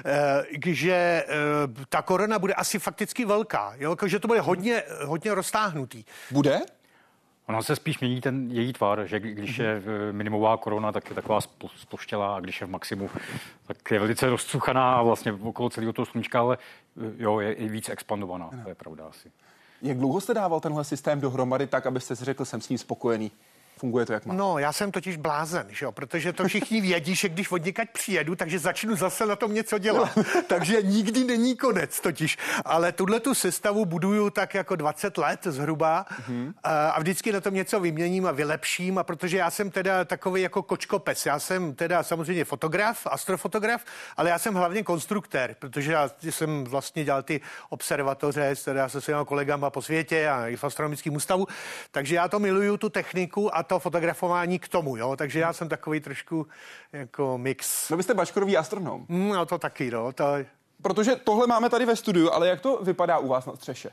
[SPEAKER 8] že ta korona bude asi fakticky velká, jo? Že to bude hodně roztáhnutý.
[SPEAKER 5] Bude?
[SPEAKER 6] Ona se spíš mění ten její tvar, že když je minimová korona, tak je taková sploštělá a když je v maximu, tak je velice rozcuchaná a vlastně okolo celého toho sluníčka, ale jo, je i víc expandovaná, to je pravda asi.
[SPEAKER 5] Jak dlouho jste dával tenhle systém dohromady tak, abyste si řekl, jsem s ním spokojený? Funguje to, jak má?
[SPEAKER 8] No, já jsem totiž blázen, že jo? Protože to všichni vědí, že když od někaď přijedu, takže začnu zase na tom něco dělat. Takže nikdy není konec totiž. Ale tuhletu sestavu buduju tak jako 20 let zhruba a vždycky na tom něco vyměním a vylepším a protože já jsem teda takový jako kočkopes. Já jsem teda samozřejmě fotograf, astrofotograf, ale já jsem hlavně konstruktér, protože já jsem vlastně dělal ty observatoře teda se svými kolegama po světě a i v astronomickém ústavu, takže já to miluju, tu techniku a to fotografování k tomu, jo, takže já jsem takový trošku jako mix.
[SPEAKER 5] No vy jste bačkorový astronom.
[SPEAKER 8] No to taky, no.
[SPEAKER 5] Protože tohle máme tady ve studiu, ale jak to vypadá u vás na střeše?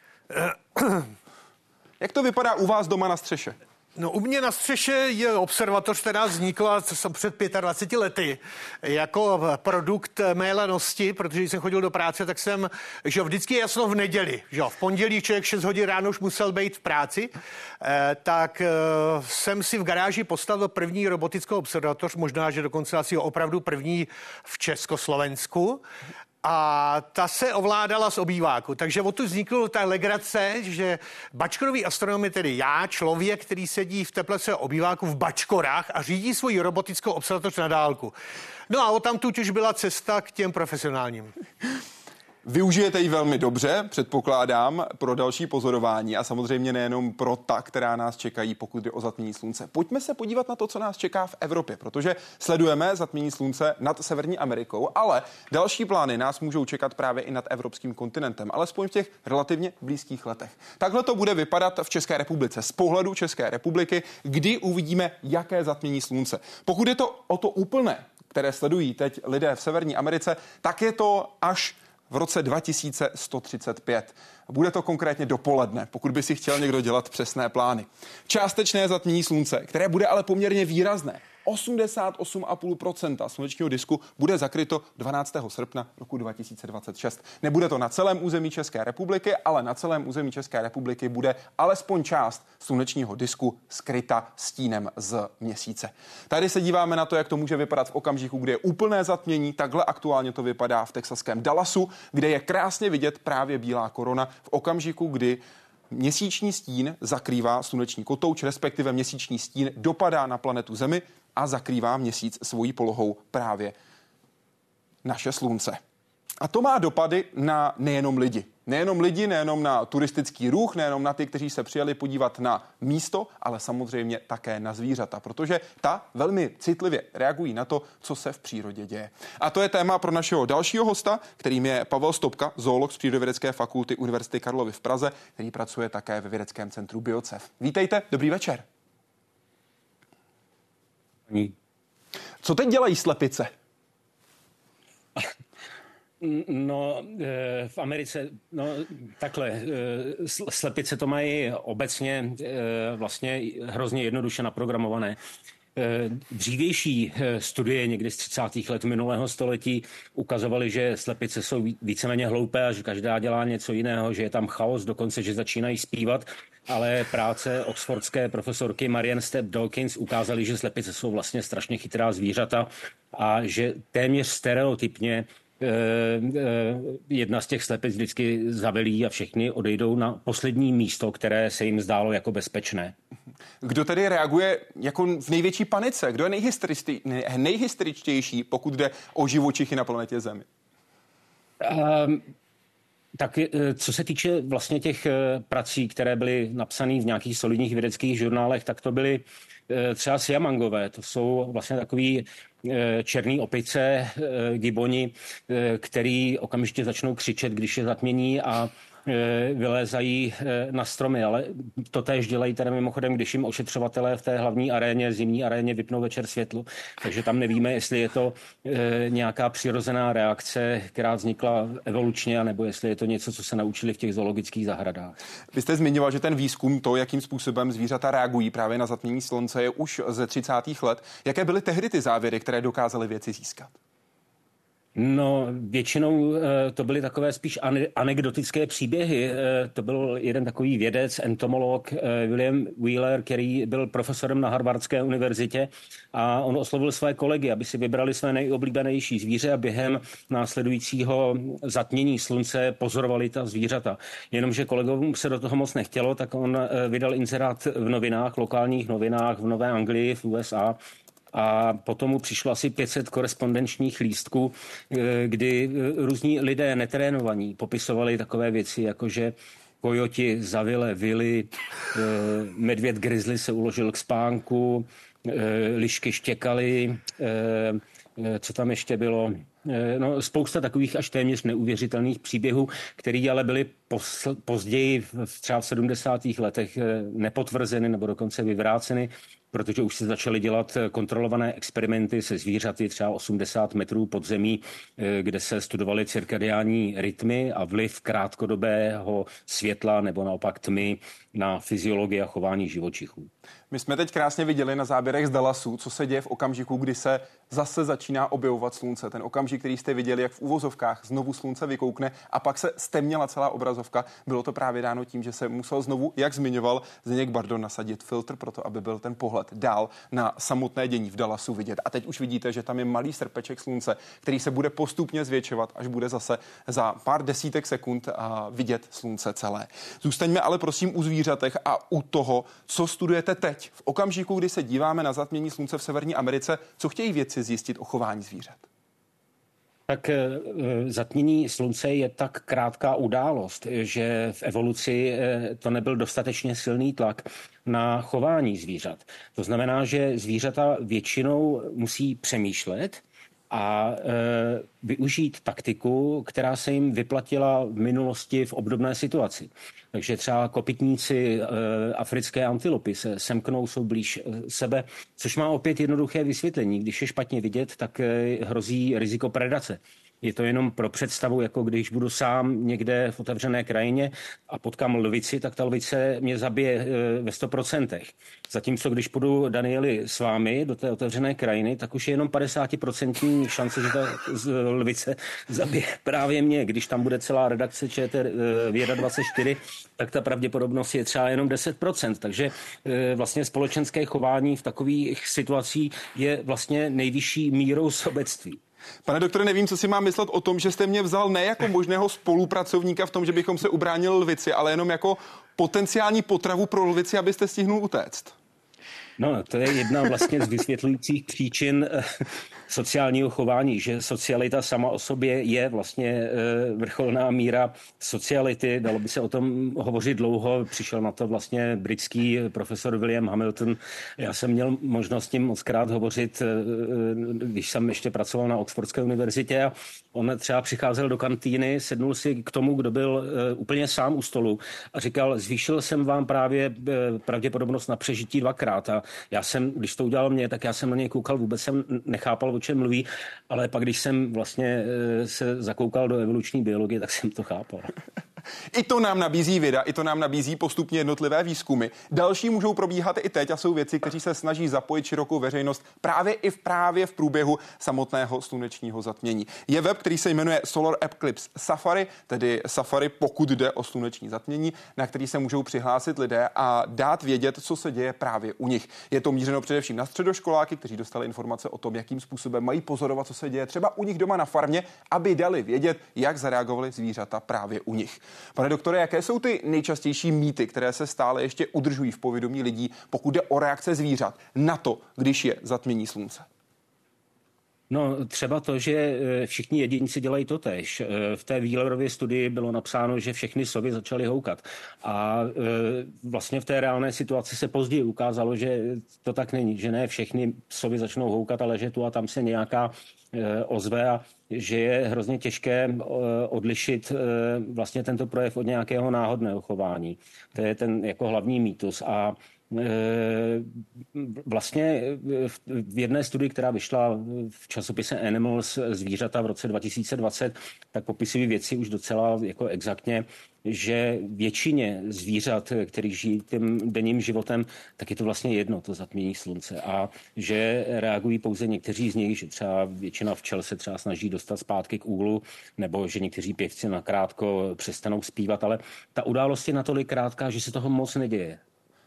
[SPEAKER 5] Jak to vypadá u vás doma na střeše?
[SPEAKER 8] No u mě na střeše je observatoř, která vznikla před 25 lety jako produkt mé lenosti, protože když jsem chodil do práce, tak jsem, že vždycky je jasno v neděli, že v pondělí člověk 6 hodin ráno už musel být v práci, tak jsem si v garáži postavil první robotickou observatoř, možná, že dokonce asi opravdu první v Československu. A ta se ovládala z obýváku. Takže odtud vznikla ta legrace, že bačkorový astronom je tedy já, člověk, který sedí v teple svého obýváku v bačkorách a řídí svoji robotickou observatoř na dálku. No a odtamtud už byla cesta k těm profesionálním.
[SPEAKER 5] Využijete ji velmi dobře, předpokládám, pro další pozorování a samozřejmě nejenom pro ta, která nás čekají, pokud jde o zatmění slunce. Pojďme se podívat na to, co nás čeká v Evropě, protože sledujeme zatmění slunce nad Severní Amerikou, ale další plány nás můžou čekat právě i nad evropským kontinentem, alespoň v těch relativně blízkých letech. Takhle to bude vypadat v České republice, z pohledu České republiky, kdy uvidíme, jaké zatmění slunce. Pokud je to o to úplné, které sledují teď lidé v Severní Americe, tak je to až v roce 2135. Bude to konkrétně dopoledne, pokud by si chtěl někdo dělat přesné plány. Částečné zatmění slunce, které bude ale poměrně výrazné. 88,5% slunečního disku bude zakryto 12. srpna roku 2026. Nebude to na celém území České republiky, ale na celém území České republiky bude alespoň část slunečního disku skryta stínem z měsíce. Tady se díváme na to, jak to může vypadat v okamžiku, kdy je úplné zatmění. Takhle aktuálně to vypadá v texaském Dallasu, kde je krásně vidět právě bílá korona v okamžiku, kdy Měsíční stín zakrývá sluneční kotouč, respektive měsíční stín dopadá na planetu Zemi a zakrývá Měsíc svojí polohou právě naše slunce. A to má dopady na nejenom lidi. Nejenom na turistický ruch, nejenom na ty, kteří se přijeli podívat na místo, ale samozřejmě také na zvířata, protože ta velmi citlivě reagují na to, co se v přírodě děje. A to je téma pro našeho dalšího hosta, kterým je Pavel Stopka, zoolog z Přírodovědecké fakulty Univerzity Karlovy v Praze, který pracuje také ve vědeckém centru Biocev. Vítejte, dobrý večer. Co teď dělají slepice?
[SPEAKER 9] No, v Americe, takhle, slepice to mají obecně vlastně hrozně jednoduše naprogramované. Dřívější studie někdy z 30. let minulého století ukazovaly, že slepice jsou víceméně hloupé a že každá dělá něco jiného, že je tam chaos, dokonce, že začínají zpívat, ale práce oxfordské profesorky Marianne Stepp Dawkins ukázaly, že slepice jsou vlastně strašně chytrá zvířata a že téměř stereotypně jedna z těch slepic vždycky zavelí a všechny odejdou na poslední místo, které se jim zdálo jako bezpečné.
[SPEAKER 5] Kdo tedy reaguje jako v největší panice? Kdo je nejhysteričtější, pokud jde o živočichy na planetě Zemi?
[SPEAKER 9] Tak co se týče vlastně těch prací, které byly napsané v nějakých solidních vědeckých žurnálech, tak to byly třeba siamangové. To jsou vlastně takový černý opice, giboni, který okamžitě začnou křičet, když je zatmění a vylézají na stromy, ale to též dělají teda mimochodem, když jim ošetřovatelé v té hlavní aréně, zimní aréně vypnou večer světlo. Takže tam nevíme, jestli je to nějaká přirozená reakce, která vznikla evolučně, anebo jestli je to něco, co se naučili v těch zoologických zahradách.
[SPEAKER 5] Vy jste zmiňoval, že ten výzkum, to, jakým způsobem zvířata reagují právě na zatmění slunce, je už ze 30. let. Jaké byly tehdy ty závěry, které dokázaly vědci získat?
[SPEAKER 9] No, většinou to byly takové spíš anekdotické příběhy. To byl jeden takový vědec, entomolog William Wheeler, který byl profesorem na Harvardské univerzitě a on oslovil své kolegy, aby si vybrali své nejoblíbenější zvíře a během následujícího zatmění slunce pozorovali ta zvířata. Jenomže kolegům se do toho moc nechtělo, tak on vydal inzerát v novinách, lokálních novinách v Nové Anglii, v USA, a potom mu přišlo asi 500 korespondenčních lístků, kdy různí lidé netrénovaní popisovali takové věci, jako že kojoti zavile vily, medvěd grizzly se uložil k spánku, lišky štěkaly, co tam ještě bylo? No, spousta takových až téměř neuvěřitelných příběhů, které ale byly později třeba v 70. letech nepotvrzeny nebo dokonce vyvráceny, protože už se začaly dělat kontrolované experimenty se zvířaty třeba 80 metrů pod zemí, kde se studovaly cirkadiální rytmy a vliv krátkodobého světla nebo naopak tmy na fyziologii a chování živočichů.
[SPEAKER 5] My jsme teď krásně viděli na záběrech z Dallasu, co se děje v okamžiku, kdy se zase začíná objevovat slunce. Ten okamžik, který jste viděli, jak v uvozovkách znovu slunce vykoukne a pak se stemněla celá obrazovka. Bylo to právě dáno tím, že se musel znovu, jak zmiňoval Zdeněk Bardon, nasadit filtr pro to, aby byl ten pohled dál na samotné dění v Dallasu vidět. A teď už vidíte, že tam je malý srpeček slunce, který se bude postupně zvětšovat, až bude zase za pár desítek sekund vidět slunce celé. Zůstaňme ale prosím u zvířatech a u toho, co studujete teď. V okamžiku, kdy se díváme na zatmění slunce v Severní Americe, co chtějí vědci zjistit o chování zvířat?
[SPEAKER 9] Tak zatmění slunce je tak krátká událost, že v evoluci to nebyl dostatečně silný tlak na chování zvířat. To znamená, že zvířata většinou musí přemýšlet a využít taktiku, která se jim vyplatila v minulosti v obdobné situaci. Takže třeba kopytníci africké antilopy se semknou, jsou blíž sebe, což má opět jednoduché vysvětlení. Když je špatně vidět, tak hrozí riziko predace. Je to jenom pro představu, jako když budu sám někde v otevřené krajině a potkám lvici, tak ta lvice mě zabije ve 100%. Zatímco když půjdu, Danieli, s vámi do té otevřené krajiny, tak už je jenom 50% šance, že ta lvice zabije právě mě. Když tam bude celá redakce ČT Věda 24, tak ta pravděpodobnost je třeba jenom 10%. Takže vlastně společenské chování v takových situacích je vlastně nejvyšší mírou sobectví.
[SPEAKER 5] Pane doktore, nevím, co si mám myslet o tom, že jste mě vzal ne jako možného spolupracovníka v tom, že bychom se ubránili lvici, ale jenom jako potenciální potravu pro lvici, abyste stihnul utéct.
[SPEAKER 9] No, to je jedna vlastně z vysvětlujících příčin sociálního chování, že socialita sama o sobě je vlastně vrcholná míra sociality. Dalo by se o tom hovořit dlouho. Přišel na to vlastně britský profesor William Hamilton. Já jsem měl možnost s ním mockrát hovořit, když jsem ještě pracoval na Oxfordské univerzitě, a on třeba přicházel do kantýny, sednul si k tomu, kdo byl úplně sám u stolu a říkal, zvýšil jsem vám právě pravděpodobnost na přežití 2krát. A já jsem, když to udělal mě, tak já jsem na něj koukal, vůbec jsem nechápal, o čem mluví, ale pak, když jsem vlastně se zakoukal do evoluční biologie, tak jsem to chápal.
[SPEAKER 5] I to nám nabízí věda, i to nám nabízí postupně jednotlivé výzkumy. Další můžou probíhat i teď a jsou věci, kteří se snaží zapojit širokou veřejnost právě v průběhu samotného slunečního zatmění. Je web, který se jmenuje Solar Eclipse Safari, tedy Safari, pokud jde o sluneční zatmění, na který se můžou přihlásit lidé a dát vědět, co se děje právě u nich. Je to mířeno především na středoškoláky, kteří dostali informace o tom, jakým způsobem mají pozorovat, co se děje třeba u nich doma na farmě, aby dali vědět, jak zareagovaly zvířata právě u nich. Pane doktore, jaké jsou ty nejčastější mýty, které se stále ještě udržují v povědomí lidí, pokud jde o reakce zvířat na to, když je zatmění slunce?
[SPEAKER 9] No, třeba to, že všichni jedinci dělají totéž. V té Wheelerově studii bylo napsáno, že všechny sovy začaly houkat. A vlastně v té reálné situaci se později ukázalo, že to tak není, že ne všechny sovy začnou houkat, ale že tu a tam se nějaká ozve a že je hrozně těžké odlišit vlastně tento projev od nějakého náhodného chování. To je ten jako hlavní mýtus. A vlastně v jedné studii, která vyšla v časopise Animals zvířata v roce 2020, tak popisují věci už docela jako exaktně, že většině zvířat, který žijí tím denním životem, tak je to vlastně jedno, to zatmění slunce. A že reagují pouze někteří z nich, že třeba většina včel se třeba snaží dostat zpátky k úlu, nebo že někteří pěvci nakrátko přestanou zpívat, ale ta událost je natolik krátká, že se toho moc neděje.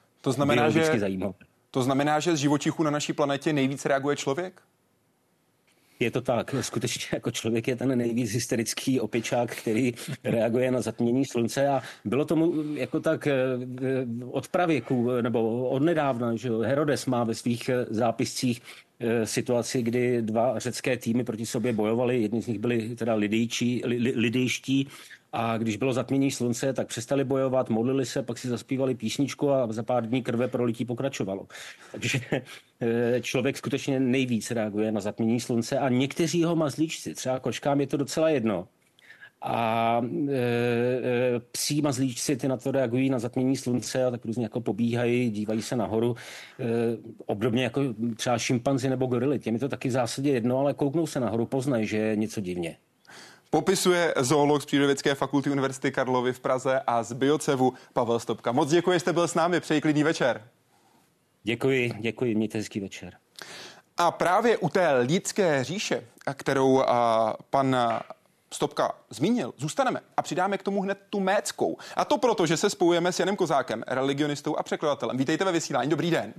[SPEAKER 5] To znamená, že z živočichů na naší planetě nejvíc reaguje člověk?
[SPEAKER 9] Je to tak. Skutečně jako člověk je ten nejvíc hysterický opičák, který reaguje na zatmění slunce a bylo tomu jako tak od pravěku nebo od nedávna, že Herodes má ve svých zápiscích situaci, kdy dva řecké týmy proti sobě bojovali, jedni z nich byli teda lidejští a když bylo zatmění slunce, tak přestali bojovat, modlili se, pak si zaspívali písničku a za pár dní krve prolití pokračovalo. Takže člověk skutečně nejvíc reaguje na zatmění slunce a někteří ho mazlíčci, třeba kočkám je to docela jedno. A psí mazlíčci ty na to reagují na zatmění slunce a tak různě jako pobíhají, dívají se nahoru. Obdobně jako třeba šimpanzi nebo gorily. Těm je to taky v zásadě jedno, ale kouknou se nahoru, poznají, že je něco divně.
[SPEAKER 5] Popisuje zoolog z Přírodovědecké fakulty Univerzity Karlovy v Praze a z Biocevu Pavel Stopka. Moc děkuji, že jste byl s námi. Přeji klidný večer.
[SPEAKER 9] Děkuji, mějte hezký večer.
[SPEAKER 5] A právě u té lidské říše, kterou pan Stopka zmínil, zůstaneme a přidáme k tomu hned tu méckou. A to proto, že se spojujeme s Janem Kozákem, religionistou a překladatelem. Vítejte ve vysílání, dobrý den.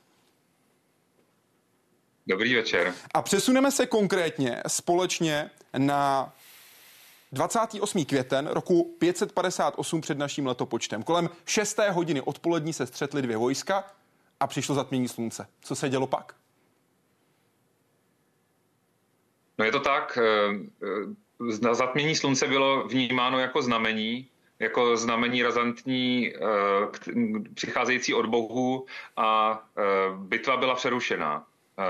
[SPEAKER 10] Dobrý večer.
[SPEAKER 5] A přesuneme se konkrétně společně na 28. květen roku 558 před naším letopočtem. Kolem 6. hodiny odpolední se střetly dvě vojska a přišlo zatmění slunce. Co se dělo pak?
[SPEAKER 10] No je to tak. Zatmění slunce bylo vnímáno jako znamení razantní přicházející od bohů a bitva byla přerušená.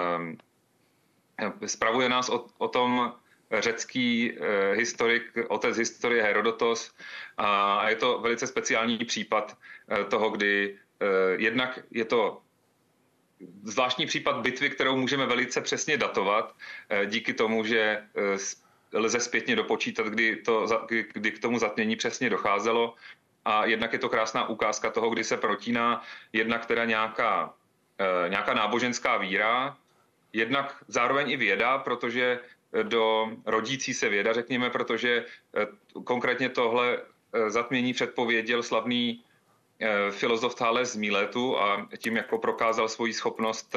[SPEAKER 10] Spravuje nás o tom řecký historik, otec historie Herodotos a je to velice speciální případ toho, kdy jednak je to zvláštní případ bitvy, kterou můžeme velice přesně datovat díky tomu, že lze zpětně dopočítat, kdy k tomu zatmění přesně docházelo a jednak je to krásná ukázka toho, kdy se protíná jednak teda nějaká náboženská víra, jednak zároveň i věda, protože rodící se věda, řekněme, protože konkrétně tohle zatmění předpověděl slavný filozof Thales z Miletu a tím jako prokázal svoji schopnost,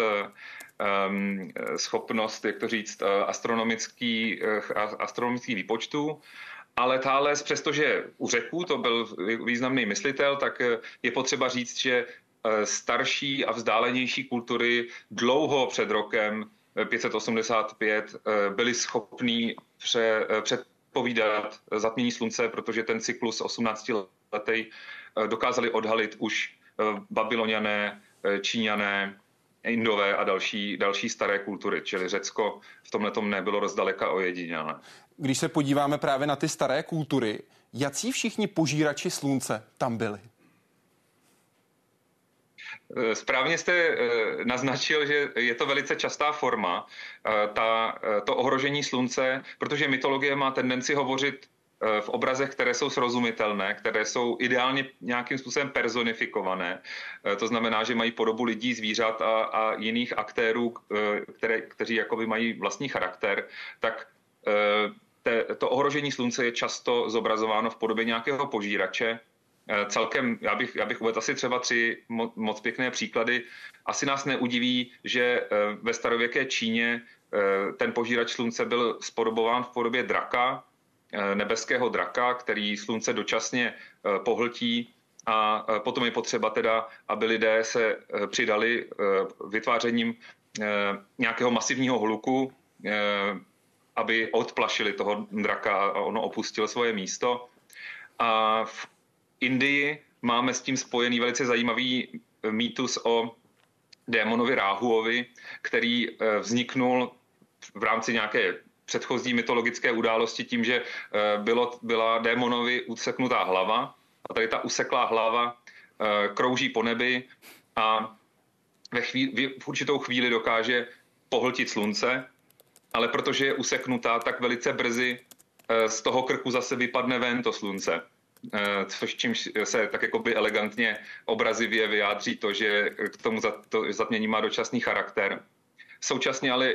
[SPEAKER 10] jak to říct, astronomických výpočtů. Ale Thales, přestože u Řeků to byl významný myslitel, tak je potřeba říct, že starší a vzdálenější kultury dlouho před rokem 585 byli schopní předpovídat zatmění slunce, protože ten cyklus 18 letý dokázali odhalit už Babyloniané, Číňané, Indové a další staré kultury, čili Řecko v tomhletom nebylo rozdaleka ojedinělé.
[SPEAKER 5] Když se podíváme právě na ty staré kultury, jací všichni požírači slunce tam byli?
[SPEAKER 10] Správně jste naznačil, že je to velice častá forma, to ohrožení slunce, protože mytologie má tendenci hovořit v obrazech, které jsou srozumitelné, které jsou ideálně nějakým způsobem personifikované. To znamená, že mají podobu lidí, zvířat a jiných aktérů, kteří jakoby mají vlastní charakter, tak to ohrožení slunce je často zobrazováno v podobě nějakého požírače. Celkem, já bych uvedl asi třeba 3 moc pěkné příklady. Asi nás neudiví, že ve starověké Číně ten požírač slunce byl spodobován v podobě draka, nebeského draka, který slunce dočasně pohltí a potom je potřeba teda, aby lidé se přidali vytvářením nějakého masivního hluku, aby odplašili toho draka a ono opustilo svoje místo. A v Indii máme s tím spojený velice zajímavý mýtus o démonovi Ráhuovi, který vzniknul v rámci nějaké předchozí mytologické události tím, že byla démonovi useknutá hlava a tady ta useklá hlava krouží po nebi a v určitou chvíli dokáže pohltit slunce, ale protože je useknutá, tak velice brzy z toho krku zase vypadne ven to slunce. Což čímž se tak jakoby elegantně obrazivě vyjádří to, že k tomu zatmění má dočasný charakter. Současně ale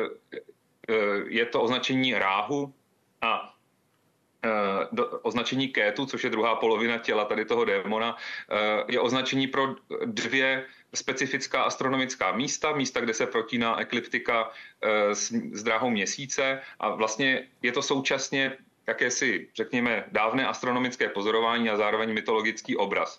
[SPEAKER 10] je to označení Ráhu a označení Kétu, což je druhá polovina těla tady toho démona, je označení pro 2 specifická astronomická místa, kde se protíná ekliptika s dráhou měsíce a vlastně je to současně jakési, řekněme, dávné astronomické pozorování a zároveň mytologický obraz.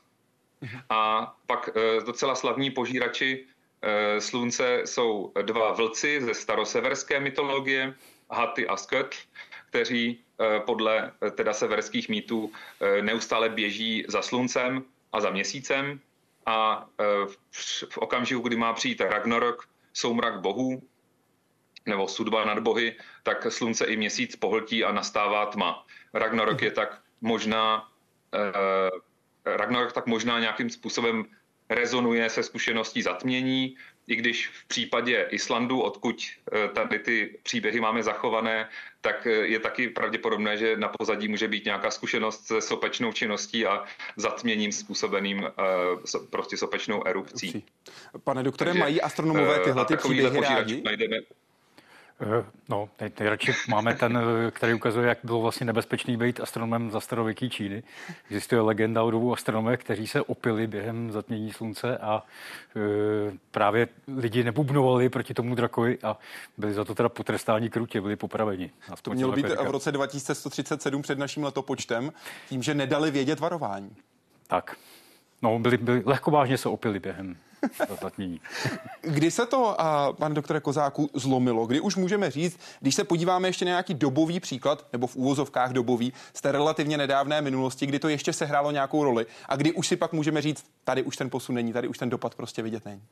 [SPEAKER 10] A pak docela slavní požírači slunce jsou 2 vlci ze staroseverské mytologie, Hati a Skötl, kteří podle teda severských mýtů neustále běží za sluncem a za měsícem a v okamžiku, kdy má přijít Ragnarok, soumrak bohů, nebo sudba nad bohy, tak slunce i měsíc pohltí a nastává tma. Ragnarok tak možná nějakým způsobem rezonuje se zkušeností zatmění, i když v případě Islandu, odkud tady ty příběhy máme zachované, tak je taky pravděpodobné, že na pozadí může být nějaká zkušenost se sopečnou činností a zatměním způsobeným prostě sopečnou erupcí.
[SPEAKER 5] Pane doktore, takže mají astronomové tyhle ty příběhy rádi?
[SPEAKER 6] No, nejradši máme ten, který ukazuje, jak bylo vlastně nebezpečný být astronomem za starověké Číny. Existuje legenda o 2 astronomech, kteří se opili během zatmění slunce a právě lidi nebubnovali proti tomu drakovi a byli za to teda potrestáni krutě, byli popraveni.
[SPEAKER 5] To mělo být v roce 2137 před naším letopočtem, tím, že nedali vědět varování.
[SPEAKER 6] Tak. No, byli lehkovážně se opili během zatmění.
[SPEAKER 5] Kdy se to, pane doktore Kozáku, zlomilo? Kdy už můžeme říct, když se podíváme ještě na nějaký dobový příklad, nebo v úvozovkách dobový, z té relativně nedávné minulosti, kdy to ještě sehrálo nějakou roli a kdy už si pak můžeme říct, tady už ten posun není, tady už ten dopad prostě vidět není?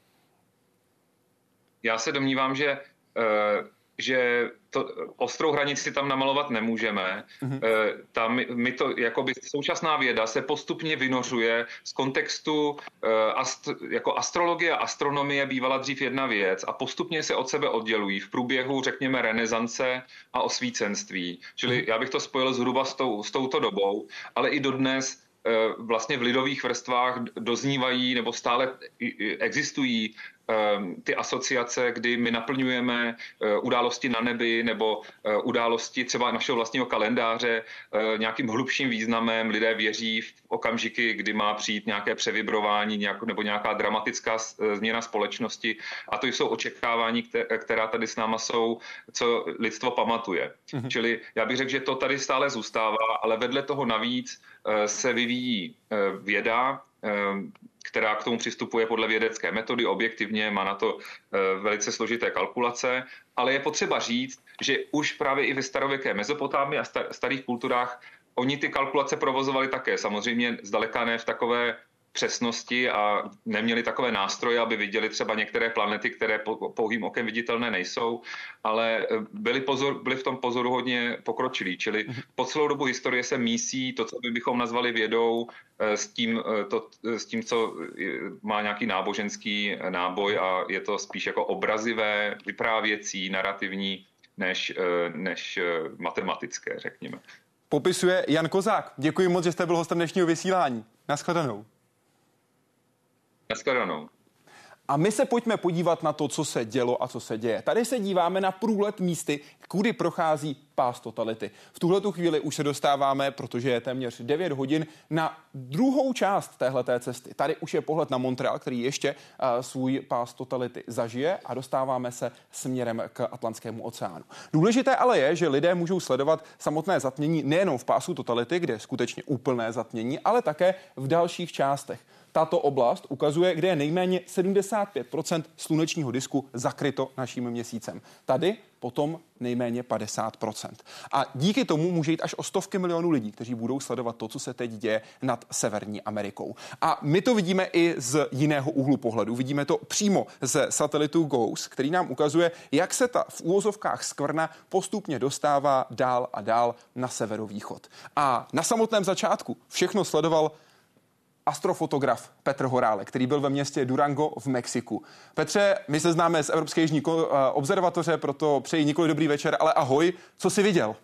[SPEAKER 10] Já se domnívám, že to ostrou hranici tam namalovat nemůžeme. Tam my to, jakoby současná věda se postupně vynořuje z kontextu, jako astrologie a astronomie bývala dřív jedna věc a postupně se od sebe oddělují v průběhu, řekněme, renesance a osvícenství. Čili já bych to spojil zhruba s touto dobou, ale i dodnes vlastně v lidových vrstvách doznívají nebo stále existují ty asociace, kdy my naplňujeme události na nebi nebo události třeba našeho vlastního kalendáře nějakým hlubším významem. Lidé věří v okamžiky, kdy má přijít nějaké převibrování nebo nějaká dramatická změna společnosti. A to jsou očekávání, která tady s náma jsou, co lidstvo pamatuje. Čili já bych řekl, že to tady stále zůstává, ale vedle toho navíc se vyvíjí věda, která k tomu přistupuje podle vědecké metody, objektivně, má na to velice složité kalkulace, ale je potřeba říct, že už právě i ve starověké Mezopotámii a starých kulturách oni ty kalkulace provozovali také. Samozřejmě zdaleka ne v takové přesnosti a neměli takové nástroje, aby viděli třeba některé planety, které pouhým okem viditelné nejsou, ale byli v tom pozoruhodně pokročilí. Čili po celou dobu historie se mísí to, co bychom nazvali vědou, s tím, co má nějaký náboženský náboj a je to spíš jako obrazivé, vyprávěcí, narrativní, než matematické, řekněme.
[SPEAKER 5] Popisuje Jan Kozák. Děkuji moc, že jste byl hostem dnešního vysílání. Naschledanou.
[SPEAKER 10] Naschledanou.
[SPEAKER 5] A my se pojďme podívat na to, co se dělo a co se děje. Tady se díváme na průlet místy, kudy prochází pás totality. V tuhletu chvíli už se dostáváme, protože je téměř 9 hodin, na druhou část téhleté cesty. Tady už je pohled na Montreal, který ještě svůj pás totality zažije a dostáváme se směrem k Atlantskému oceánu. Důležité ale je, že lidé můžou sledovat samotné zatmění nejenom v pásu totality, kde je skutečně úplné zatmění, ale také v dalších částech. Tato oblast ukazuje, kde je nejméně 75% slunečního disku zakryto naším měsícem. Tady potom nejméně 50%. A díky tomu může jít až o stovky milionů lidí, kteří budou sledovat to, co se teď děje nad Severní Amerikou. A my to vidíme i z jiného úhlu pohledu. Vidíme to přímo ze satelitu GOES, který nám ukazuje, jak se ta v úvozovkách skvrna postupně dostává dál a dál na severovýchod. A na samotném začátku všechno sledoval astrofotograf Petr Horálek, který byl ve městě Durango v Mexiku. Petře, my se známe z Evropské jižní observatoře, proto přeji nikoli dobrý večer, ale ahoj, co jsi viděl?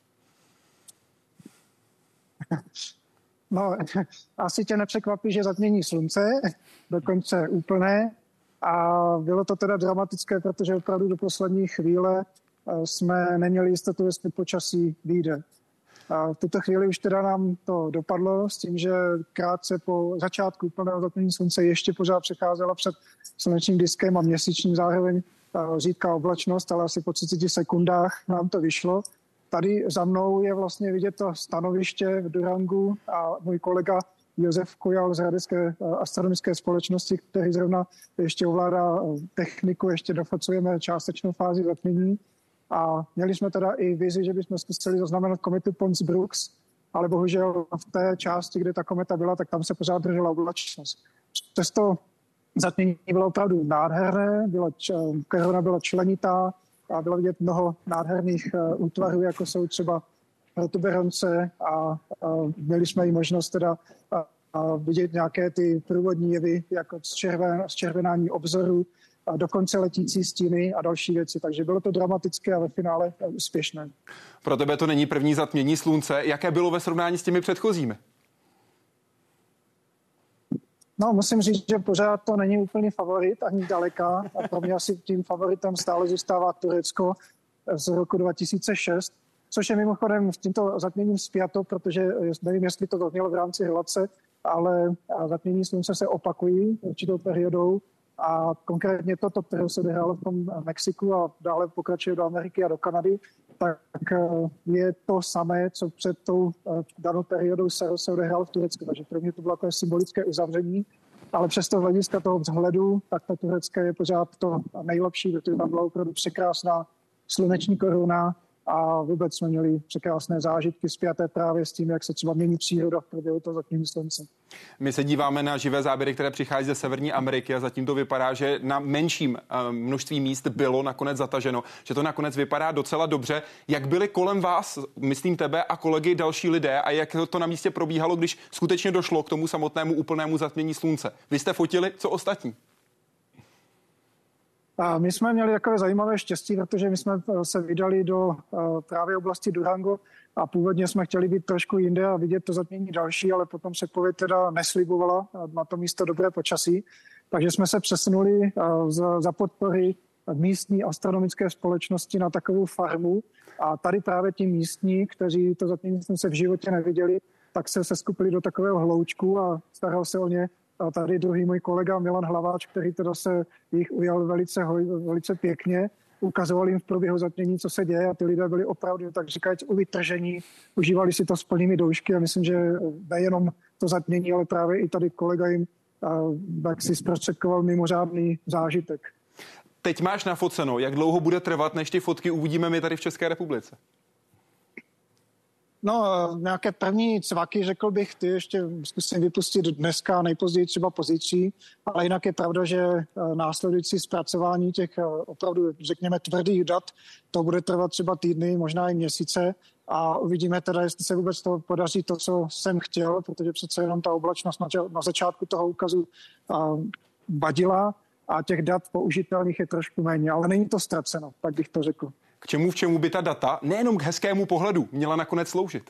[SPEAKER 11] No, asi tě nepřekvapí, že zatmění slunce, dokonce úplné. A bylo to teda dramatické, protože opravdu do poslední chvíle jsme neměli jistotu, jestli počasí vyjde. A v tuto chvíli už teda nám to dopadlo s tím, že krátce po začátku úplného zatmění slunce ještě pořád přecházela před slunečním diskem a měsíčním zároveň řídká oblačnost, ale asi po 30 sekundách nám to vyšlo. Tady za mnou je vlastně vidět to stanoviště v Durangu a můj kolega Josef Kujal z Hradecké astronomické společnosti, který zrovna ještě ovládá techniku, ještě dofocujeme částečnou fázi zatmění. A měli jsme teda i vizi, že bychom zkusili zaznamenat kometu Pons-Brooks, ale bohužel v té části, kde ta kometa byla, tak tam se pořád držela oblačnost. Přesto zatmění bylo opravdu nádherné, korona byla členitá a bylo vidět mnoho nádherných útvarů, jako jsou třeba protuberance a měli jsme i možnost teda vidět nějaké ty průvodní jevy, jako zčervenání obzoru, a dokonce letící stíny a další věci. Takže bylo to dramatické a ve finále úspěšné.
[SPEAKER 5] Pro tebe to není první zatmění slunce. Jaké bylo ve srovnání s těmi předchozími?
[SPEAKER 11] No, musím říct, že pořád to není úplný favorit, ani zdaleka. A pro mě asi tím favoritem stále zůstává Turecko z roku 2006, což je mimochodem s tímto zatměním spjato, protože nevím, jestli to zaznělo v rámci relace, ale zatmění slunce se opakují určitou periodou. A konkrétně toto, které se odehrálo v tom Mexiku a dále pokračuje do Ameriky a do Kanady, tak je to samé, co před tou danou periodou se odehrálo v Turecku. Takže pro mě to bylo takové symbolické uzavření, ale přesto z hlediska toho vzhledu, tak to turecké je pořád to nejlepší, protože tam byla opravdu překrásná sluneční koruna a vůbec jsme měli překrásné zážitky spjaté právě s tím, jak se třeba mění příroda v průběhu toho zatmění slunce.
[SPEAKER 5] My se díváme na živé záběry, které přichází ze Severní Ameriky a zatím to vypadá, že na menším množství míst bylo nakonec zataženo, že to nakonec vypadá docela dobře. Jak byli kolem vás, myslím tebe a kolegy, další lidé a jak to na místě probíhalo, když skutečně došlo k tomu samotnému úplnému zatmění slunce? Vy jste fotili, co ostatní?
[SPEAKER 11] A my jsme měli takové zajímavé štěstí, protože my jsme se vydali do právě oblasti Durango a původně jsme chtěli být trošku jinde a vidět to zatmění další, ale potom se pověď teda neslibovala na to místo dobré počasí. Takže jsme se přesunuli za podpory místní astronomické společnosti na takovou farmu a tady právě ti místní, kteří to zatím se v životě neviděli, tak se seskupili do takového hloučku a staral se o ně a tady druhý můj kolega Milan Hlaváč, který teda se jich ujal velice pěkně. Ukazoval jim v průběhu zatmění, co se děje a ty lidé byli opravdu, tak říkajíc, u vytržení. Užívali si to s plnými doušky a myslím, že nejenom to zatmění, ale právě i tady kolega jim tak si zprostředkoval mimořádný zážitek.
[SPEAKER 5] Teď máš nafoceno, jak dlouho bude trvat, než ty fotky uvidíme my tady v České republice?
[SPEAKER 11] No, nějaké první cvaky, řekl bych, ty ještě zkusím vypustit dneska, nejpozději třeba pozítří, ale jinak je pravda, že následující zpracování těch opravdu, řekněme, tvrdých dat, to bude trvat třeba týdny, možná i měsíce a uvidíme teda, jestli se vůbec to podaří to, co jsem chtěl, protože přece jenom ta oblačnost na začátku toho úkazu vadila a těch dat použitelných je trošku méně, ale není to ztraceno, tak bych to řekl.
[SPEAKER 5] K čemu by ta data, nejenom k hezkému pohledu, měla nakonec sloužit?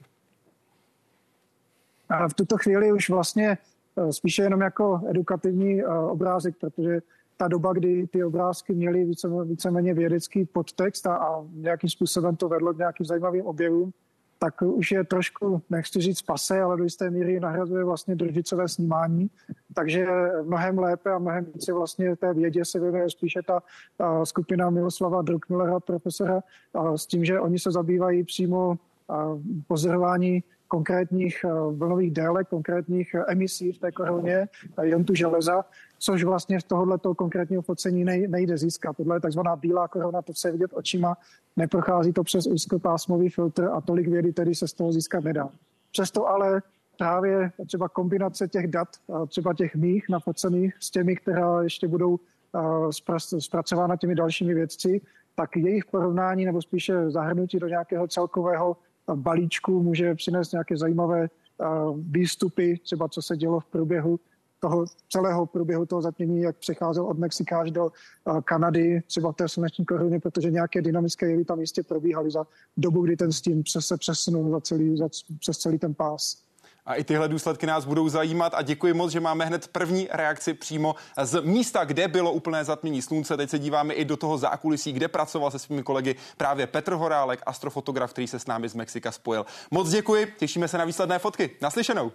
[SPEAKER 11] A v tuto chvíli už vlastně spíše jenom jako edukativní obrázek, protože ta doba, kdy ty obrázky měly víceméně vědecký podtext a nějakým způsobem to vedlo k nějakým zajímavým objevům, tak už je trošku, nechci říct pase, ale do jisté míry nahrazuje vlastně družicové snímání. Takže mnohem lépe a mnohem více vlastně té vědě se věnuje spíše ta skupina Miloslava Druckmillera, profesora, s tím, že oni se zabývají přímo pozorování konkrétních vlnových délek, konkrétních emisí v té koroně iontu železa, což vlastně z tohoto konkrétního focení nejde získat. Tohle je takzvaná bílá korona, to se vidět očima, neprochází to přes úzkopásmový filtr a tolik vědy tedy se z toho získat nedá. Přesto ale právě třeba kombinace těch dat, třeba těch mých nafocených s těmi, která ještě budou zpracována těmi dalšími vědci, tak jejich porovnání nebo spíše zahrnutí do nějakého celkového balíčku může přinést nějaké zajímavé výstupy, třeba co se dělo v průběhu toho celého průběhu toho zatmění, jak přecházel od Mexika až do Kanady, třeba v té sluneční koruně, protože nějaké dynamické jevy tam jistě probíhaly za dobu, kdy ten stín se přesunul přes celý ten pás.
[SPEAKER 5] A i tyhle důsledky nás budou zajímat a děkuji moc, že máme hned první reakci přímo z místa, kde bylo úplné zatmění slunce. Teď se díváme i do toho zákulisí, kde pracoval se svými kolegy právě Petr Horálek, astrofotograf, který se s námi z Mexika spojil. Moc děkuji, těšíme se na výsledné fotky. Naslyšenou.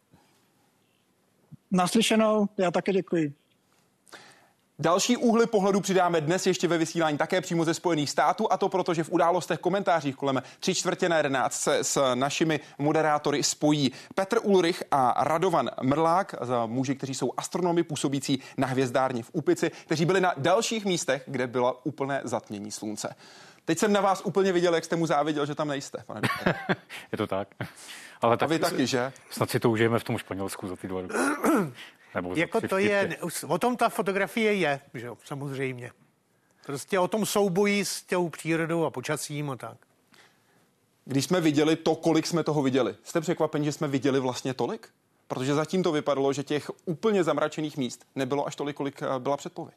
[SPEAKER 11] Naslyšenou, já také děkuji.
[SPEAKER 5] Další úhly pohledu přidáme dnes ještě ve vysílání také přímo ze Spojených států, a to proto, že v Událostech komentářích kolem 11:45 se s našimi moderátory spojí Petr Ulrich a Radovan Mrlák, muži, kteří jsou astronomy působící na hvězdárně v Úpici, kteří byli na dalších místech, kde byla úplné zatmění slunce. Teď jsem na vás úplně viděl, jak jste mu záviděl, že tam nejste, pane doktore.
[SPEAKER 6] Je to tak. Ale
[SPEAKER 5] a vy taky, že?
[SPEAKER 6] Snad si to užijeme v tom Španělsku za ty 2 roky.
[SPEAKER 8] Jako to je, o tom ta fotografie je, že jo, samozřejmě. Prostě o tom souboji s tou přírodou a počasím a tak.
[SPEAKER 5] Když jsme viděli to, kolik jsme toho viděli, jste překvapeni, že jsme viděli vlastně tolik? Protože zatím to vypadalo, že těch úplně zamračených míst nebylo až tolik, kolik byla předpověď.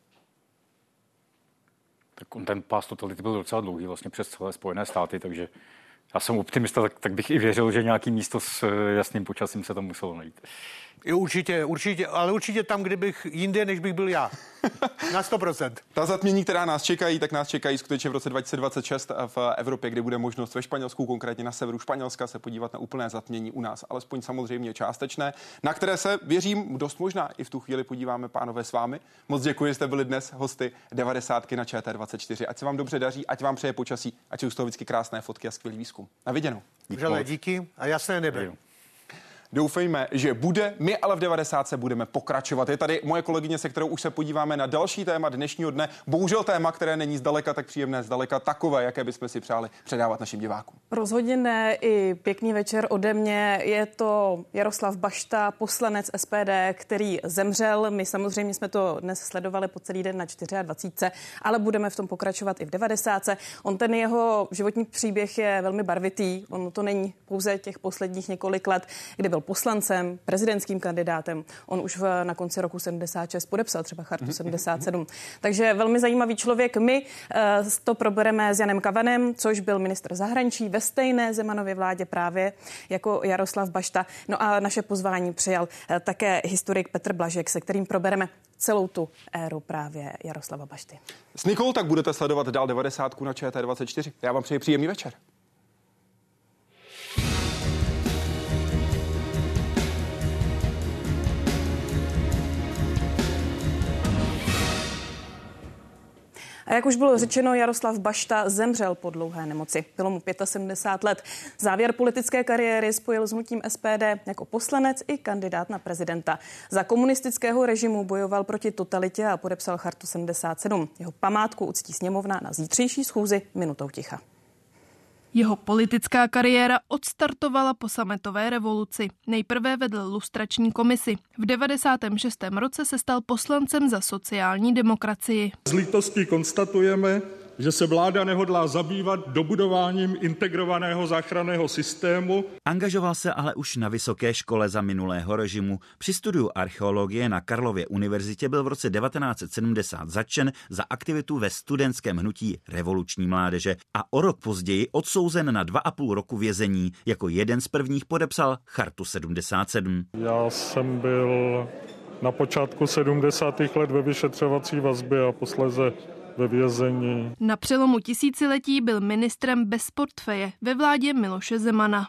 [SPEAKER 6] Tak ten pás totality byl docela dlouhý vlastně přes celé Spojené státy, takže já jsem optimista, tak bych i věřil, že nějaký místo s jasným počasím se tam muselo najít.
[SPEAKER 8] Jo, určitě, ale určitě tam, kde bych jinde, než bych byl já. Na 100%.
[SPEAKER 5] Ta zatmění, která nás čekají, tak nás čekají skutečně v roce 2026 v Evropě, kde bude možnost ve Španělsku, konkrétně na severu Španělska, se podívat na úplné zatmění u nás, alespoň samozřejmě částečné, na které se, věřím, dost možná i v tu chvíli podíváme, pánové, s vámi. Moc děkuji, že jste byli dnes hosty 90 na ČT24. Ať se vám dobře daří, ať vám přeje počasí, ať jsou z toho vždycky krásné fotky a skvělý výzkum. Na viděnou.
[SPEAKER 8] Díky a jasné nebe.
[SPEAKER 5] Doufejme, že bude. My ale v 90 se budeme pokračovat. Je tady moje kolegyně, se kterou už se podíváme na další téma dnešního dne. Bohužel téma, které není zdaleka tak příjemné, zdaleka takové, jaké bychom si přáli předávat našim divákům.
[SPEAKER 12] Rozhodně ne, i pěkný večer ode mě. Je to Jaroslav Bašta, poslanec SPD, který zemřel. My samozřejmě jsme to dnes sledovali po celý den na 24, ale budeme v tom pokračovat i v 90. Ten jeho životní příběh je velmi barvitý. On to není pouze těch posledních několik let, kdy byl poslancem, prezidentským kandidátem. On už na konci roku 76 podepsal třeba Chartu 77. Takže velmi zajímavý člověk. My to probereme s Janem Kavanem, což byl ministr zahraničí ve stejné Zemanově vládě právě jako Jaroslav Bašta. No a naše pozvání přijal také historik Petr Blažek, se kterým probereme celou tu éru právě Jaroslava Bašty.
[SPEAKER 5] S Nikou tak budete sledovat dál 90 na ČT24. Já vám přeji příjemný večer.
[SPEAKER 12] A jak už bylo řečeno, Jaroslav Bašta zemřel po dlouhé nemoci. Bylo mu 75 let. Závěr politické kariéry spojil s hnutím SPD jako poslanec i kandidát na prezidenta. Za komunistického režimu bojoval proti totalitě a podepsal Chartu 77. Jeho památku uctí sněmovna na zítřejší schůzi minutou ticha.
[SPEAKER 13] Jeho politická kariéra odstartovala po sametové revoluci. Nejprve vedl lustrační komisi. V 96. roce se stal poslancem za sociální demokracii.
[SPEAKER 14] S lítostí konstatujeme, že se vláda nehodlá zabývat dobudováním integrovaného záchranného systému.
[SPEAKER 15] Angažoval se ale už na vysoké škole za minulého režimu. Při studiu archeologie na Karlově univerzitě byl v roce 1970 zatčen za aktivitu ve studentském hnutí Revoluční mládeže a o rok později odsouzen na 2,5 roku vězení. Jako jeden z prvních podepsal Chartu 77.
[SPEAKER 14] Já jsem byl na počátku 70. let ve vyšetřovací vazbě a posléze ve vězení.
[SPEAKER 13] Na přelomu tisíciletí byl ministrem bez portfeje ve vládě Miloše Zemana.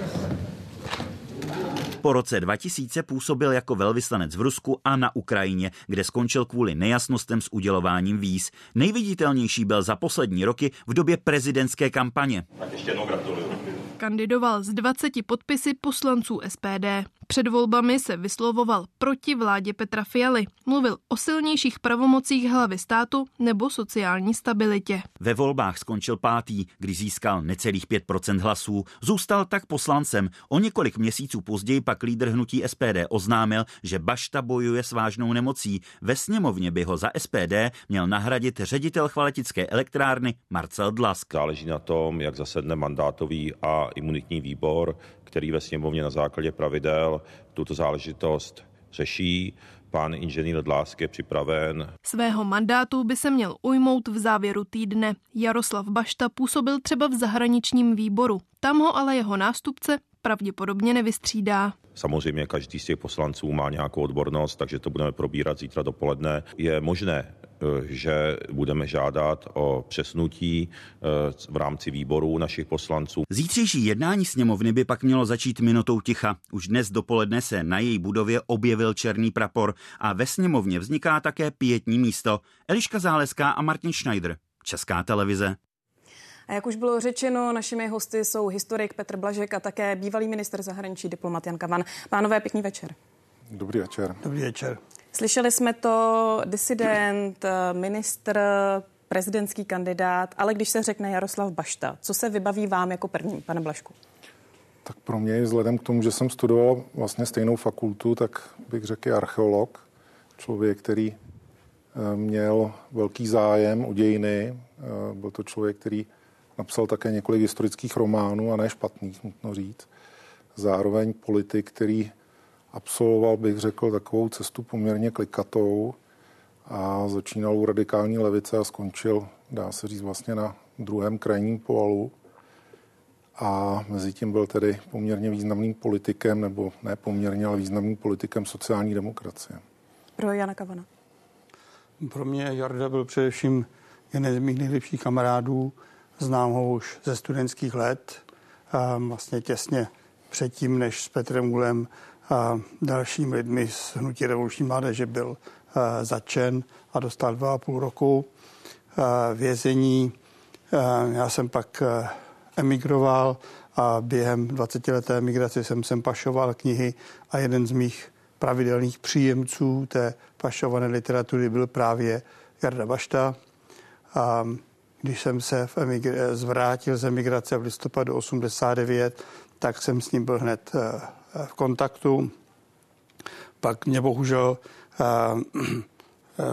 [SPEAKER 15] Po roce 2000 působil jako velvyslanec v Rusku a na Ukrajině, kde skončil kvůli nejasnostem s udělováním víz. Nejviditelnější byl za poslední roky v době prezidentské kampaně.
[SPEAKER 16] Tak ještě jednou gratuluju.
[SPEAKER 13] Kandidoval s 20 podpisy poslanců SPD. Před volbami se vyslovoval proti vládě Petra Fialy. Mluvil o silnějších pravomocích hlavy státu nebo sociální stabilitě.
[SPEAKER 15] Ve volbách skončil 5., když získal necelých 5% hlasů. Zůstal tak poslancem. O několik měsíců později pak lídr hnutí SPD oznámil, že Bašta bojuje s vážnou nemocí. Ve sněmovně by ho za SPD měl nahradit ředitel chvaletické elektrárny Marcel Dlask.
[SPEAKER 16] Záleží na tom, jak zasedne mandátový a imunitní výbor, který ve sněmovně na základě pravidel tuto záležitost řeší. Pan inženýr Dlask je připraven.
[SPEAKER 13] Svého mandátu by se měl ujmout v závěru týdne. Jaroslav Bašta působil třeba v zahraničním výboru. Tam ho ale jeho nástupce pravděpodobně nevystřídá.
[SPEAKER 16] Samozřejmě každý z těch poslanců má nějakou odbornost, takže to budeme probírat zítra dopoledne. Je možné, že budeme žádat o přesunutí v rámci výborů našich poslanců.
[SPEAKER 15] Zítřejší jednání sněmovny by pak mělo začít minutou ticha. Už dnes dopoledne se na její budově objevil černý prapor a ve sněmovně vzniká také pietní místo. Eliška Záleská a Martin Schneider, Česká televize.
[SPEAKER 12] A jak už bylo řečeno, našimi hosty jsou historik Petr Blažek a také bývalý ministr zahraničí diplomat Jan Kavan. Pánové, pěkný večer.
[SPEAKER 17] Dobrý večer.
[SPEAKER 8] Dobrý večer.
[SPEAKER 12] Slyšeli jsme to, disident, ministr, prezidentský kandidát, ale když se řekne Jaroslav Bašta, co se vybaví vám jako první, pane Blažku?
[SPEAKER 17] Tak pro mě, vzhledem k tomu, že jsem studoval vlastně stejnou fakultu, tak bych řekl archeolog, člověk, který měl velký zájem o dějiny, byl to člověk, který napsal také několik historických románů a ne špatných, nutno říct. Zároveň politik, který absolvoval, bych řekl, takovou cestu poměrně klikatou a začínal u radikální levice a skončil, dá se říct, vlastně na druhém krajním pólu. A mezi tím byl tedy poměrně významným politikem, nebo ne poměrně, ale významným politikem sociální demokracie.
[SPEAKER 12] Pro Jana Kavana.
[SPEAKER 18] Pro mě Jarda byl především jeden z mých nejlepších kamarádů. Znám ho už ze studentských let. Vlastně těsně předtím, než s Petrem Gulem a dalšími lidmi z hnutí Revoluční mládeže byl zatčen a dostal 2,5 roku vězení. Já jsem pak emigroval a během 20leté emigrace jsem sem pašoval knihy a jeden z mých pravidelných příjemců té pašované literatury byl právě Jarda Bašta. A když jsem se zvrátil z emigrace v listopadu 89, tak jsem s ním byl hned v kontaktu. Pak mě bohužel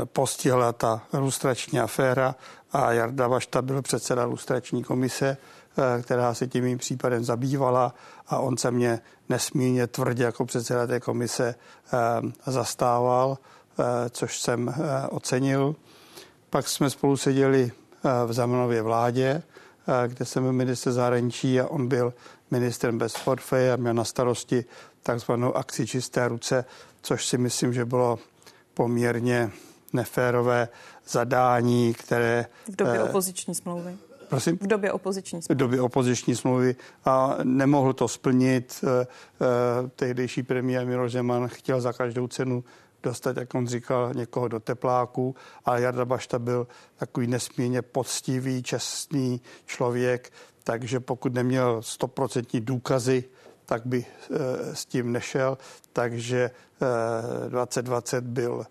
[SPEAKER 18] postihla ta lustrační aféra a Jarda Bašta byl předseda lustrační komise která se tím případem zabývala a on se mě nesmírně tvrdě jako předseda té komise zastával, což jsem ocenil. Pak jsme spolu seděli v Zemanově vládě, kde jsem byl ministr zahraničí a on byl ministrem bez portfeje a měl na starosti takzvanou akci Čisté ruce, což si myslím, že bylo poměrně neférové zadání, které...
[SPEAKER 12] V době opoziční smlouvy.
[SPEAKER 18] Prosím?
[SPEAKER 12] V době opoziční smlouvy.
[SPEAKER 18] V době opoziční smlouvy a nemohl to splnit. Tehdejší premiér Miloš Zeman chtěl za každou cenu dostat, jak on říkal, někoho do tepláku, ale Jarda Bašta byl takový nesmírně poctivý, čestný člověk, takže pokud neměl 100% důkazy, tak by s tím nešel, takže 2020 byl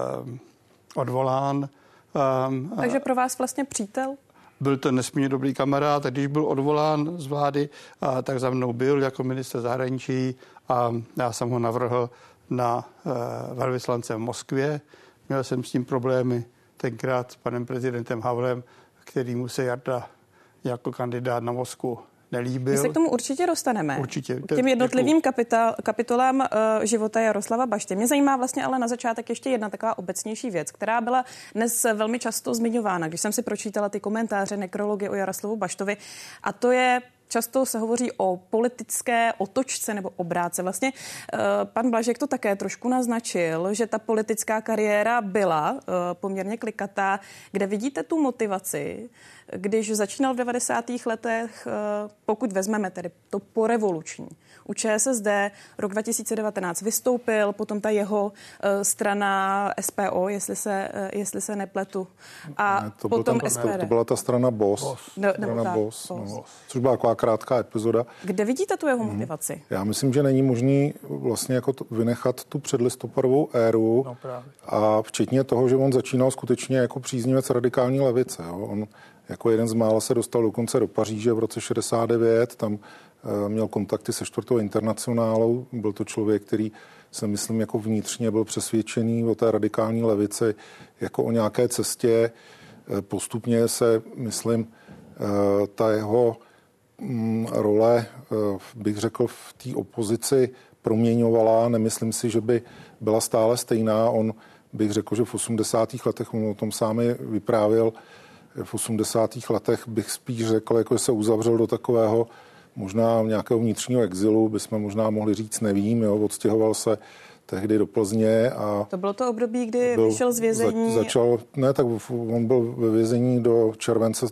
[SPEAKER 18] odvolán.
[SPEAKER 12] Takže pro vás vlastně přítel?
[SPEAKER 18] Byl to nesmírně dobrý kamarád a když byl odvolán z vlády, tak za mnou byl jako ministr zahraničí a já jsem ho navrhl na velvyslance v Moskvě. Měl jsem s tím problémy tenkrát s panem prezidentem Havlem, kterýmu se Jarda jako kandidát na Moskvu nelíbil.
[SPEAKER 12] My se k tomu určitě dostaneme.
[SPEAKER 18] Určitě.
[SPEAKER 12] K těm jednotlivým kapitolám života Jaroslava Bašty. Mě zajímá vlastně ale na začátek ještě jedna taková obecnější věc, která byla dnes velmi často zmiňována, když jsem si pročítala ty komentáře, nekrology o Jaroslavu Baštovi. A to je, často se hovoří o politické otočce nebo obráce. Vlastně pan Blažek to také trošku naznačil, že ta politická kariéra byla poměrně klikatá. Kde vidíte tu motivaci, když začínal v 90. letech, pokud vezmeme tedy to porevoluční, u ČSSD rok 2019 vystoupil, potom ta jeho strana SPO, jestli se nepletu. A
[SPEAKER 17] ne,
[SPEAKER 12] potom SPD.
[SPEAKER 17] To byla ta strana BOS. BOS. Což byla taková krátká epizoda.
[SPEAKER 12] Kde vidíte tu jeho motivaci?
[SPEAKER 17] Já myslím, že není možný vlastně jako vynechat tu předlistopadovou éru a včetně toho, že on začínal skutečně jako příznivec radikální levice. Jo. On jako jeden z mála se dostal dokonce do Paříže v roce 69, tam měl kontakty se čtvrtou internacionálou. Byl to člověk, který se myslím jako vnitřně byl přesvědčený o té radikální levici jako o nějaké cestě. Postupně se, myslím, ta jeho role, bych řekl, v té opozici proměňovala. Nemyslím si, že by byla stále stejná. On, bych řekl, že v 80. letech, on o tom sám vyprávěl, v 80. letech bych spíš řekl, jako se uzavřel do takového možná nějakého vnitřního exilu, bychom možná mohli říct, nevím, jo, odstěhoval se tehdy do Plzně. A
[SPEAKER 12] to bylo to období, kdy vyšel z vězení?
[SPEAKER 17] Tak on byl ve vězení do července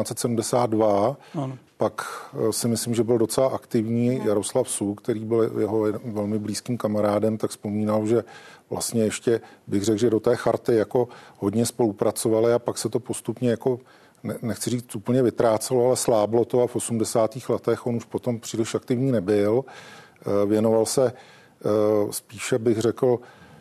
[SPEAKER 17] 1972. Ano. Pak si myslím, že byl docela aktivní Jaroslav Suk, který byl jeho velmi blízkým kamarádem, tak vzpomínal, že vlastně ještě bych řekl, že do té charty jako hodně spolupracovali a pak se to postupně jako nechci říct úplně vytrácelo, ale sláblo to a v 80. letech on už potom příliš aktivní nebyl. Věnoval se spíše, bych řekl,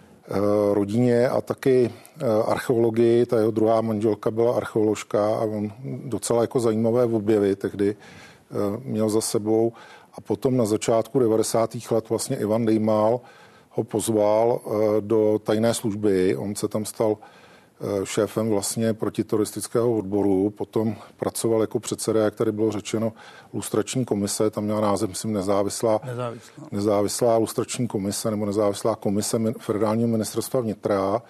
[SPEAKER 17] rodině a taky archeologii. Ta jeho druhá manželka byla archeoložka a on docela jako zajímavé objevy tehdy měl za sebou. A potom na začátku 90. let vlastně Ivan Dejmal ho pozval do tajné služby. On se tam stal šéfem vlastně protiteroristického odboru, potom pracoval jako předseda, jak tady bylo řečeno, lustrační komise, tam měla název, myslím, nezávislá lustrační komise nebo nezávislá komise federálního ministerstva vnitra.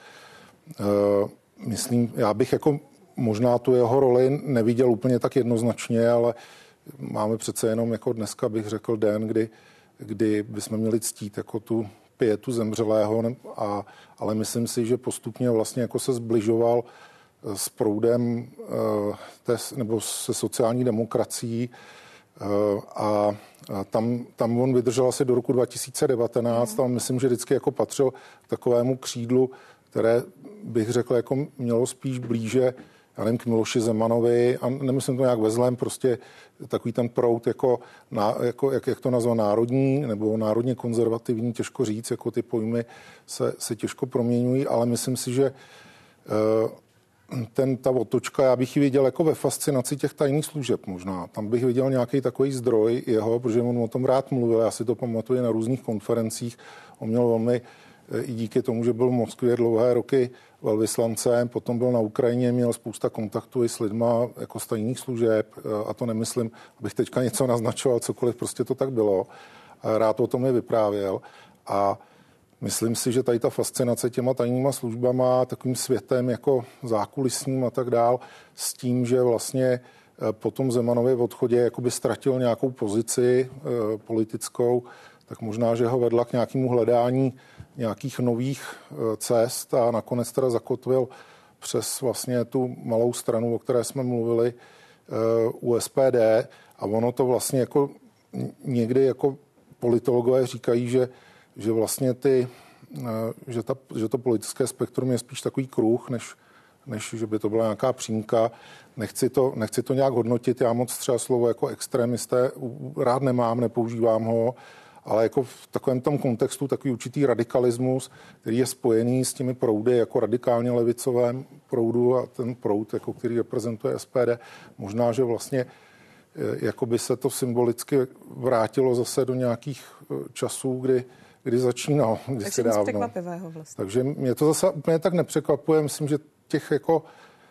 [SPEAKER 17] Myslím, já bych jako možná tu jeho roli neviděl úplně tak jednoznačně, ale máme přece jenom jako dneska bych řekl den, kdy bychom měli ctít jako tu pietu zemřelého, ale myslím si, že postupně vlastně jako se zbližoval s proudem nebo se sociální demokracií a tam on vydržel asi do roku 2019 a myslím, že vždycky jako patřil k takovému křídlu, které bych řekl jako mělo spíš blíže já nevím, k Miloši Zemanovi a nemyslím to nějak ve zlém, prostě takový ten proud jako jak to nazvat, národní nebo národně konzervativní, těžko říct, jako ty pojmy se těžko proměňují, ale myslím si, že ta otočka, já bych ji viděl jako ve fascinaci těch tajných služeb možná. Tam bych viděl nějaký takový zdroj jeho, protože on o tom rád mluvil, já si to pamatuju na různých konferencích, on měl velmi i díky tomu, že byl v Moskvě dlouhé roky velvyslancem, potom byl na Ukrajině, měl spousta kontaktů i s lidma jako z tajných služeb a to nemyslím, abych teďka něco naznačoval, cokoliv, prostě to tak bylo. Rád o tom je vyprávěl a myslím si, že tady ta fascinace těma tajnýma službama, takovým světem jako zákulisním a tak dál, s tím, že vlastně po tom Zemanově odchodě jakoby ztratil nějakou pozici politickou, tak možná, že ho vedla k nějakému hledání nějakých nových cest a nakonec teda zakotvil přes vlastně tu malou stranu, o které jsme mluvili, u SPD a ono to vlastně jako někdy jako politologové říkají, že vlastně že to politické spektrum je spíš takový kruh, než že by to byla nějaká přímka. Nechci to nějak hodnotit, já moc třeba slovo jako extrémisté rád nemám, nepoužívám ho, ale jako v takovém tom kontextu takový určitý radikalismus, který je spojený s těmi proudy jako radikálně levicovém proudu a ten proud, jako který reprezentuje SPD, možná, že vlastně jako by se to symbolicky vrátilo zase do nějakých časů, kdy začínal.
[SPEAKER 12] Takže nic překvapivého vlastně.
[SPEAKER 17] Takže mě to zase úplně tak nepřekvapuje. Myslím, že těch jako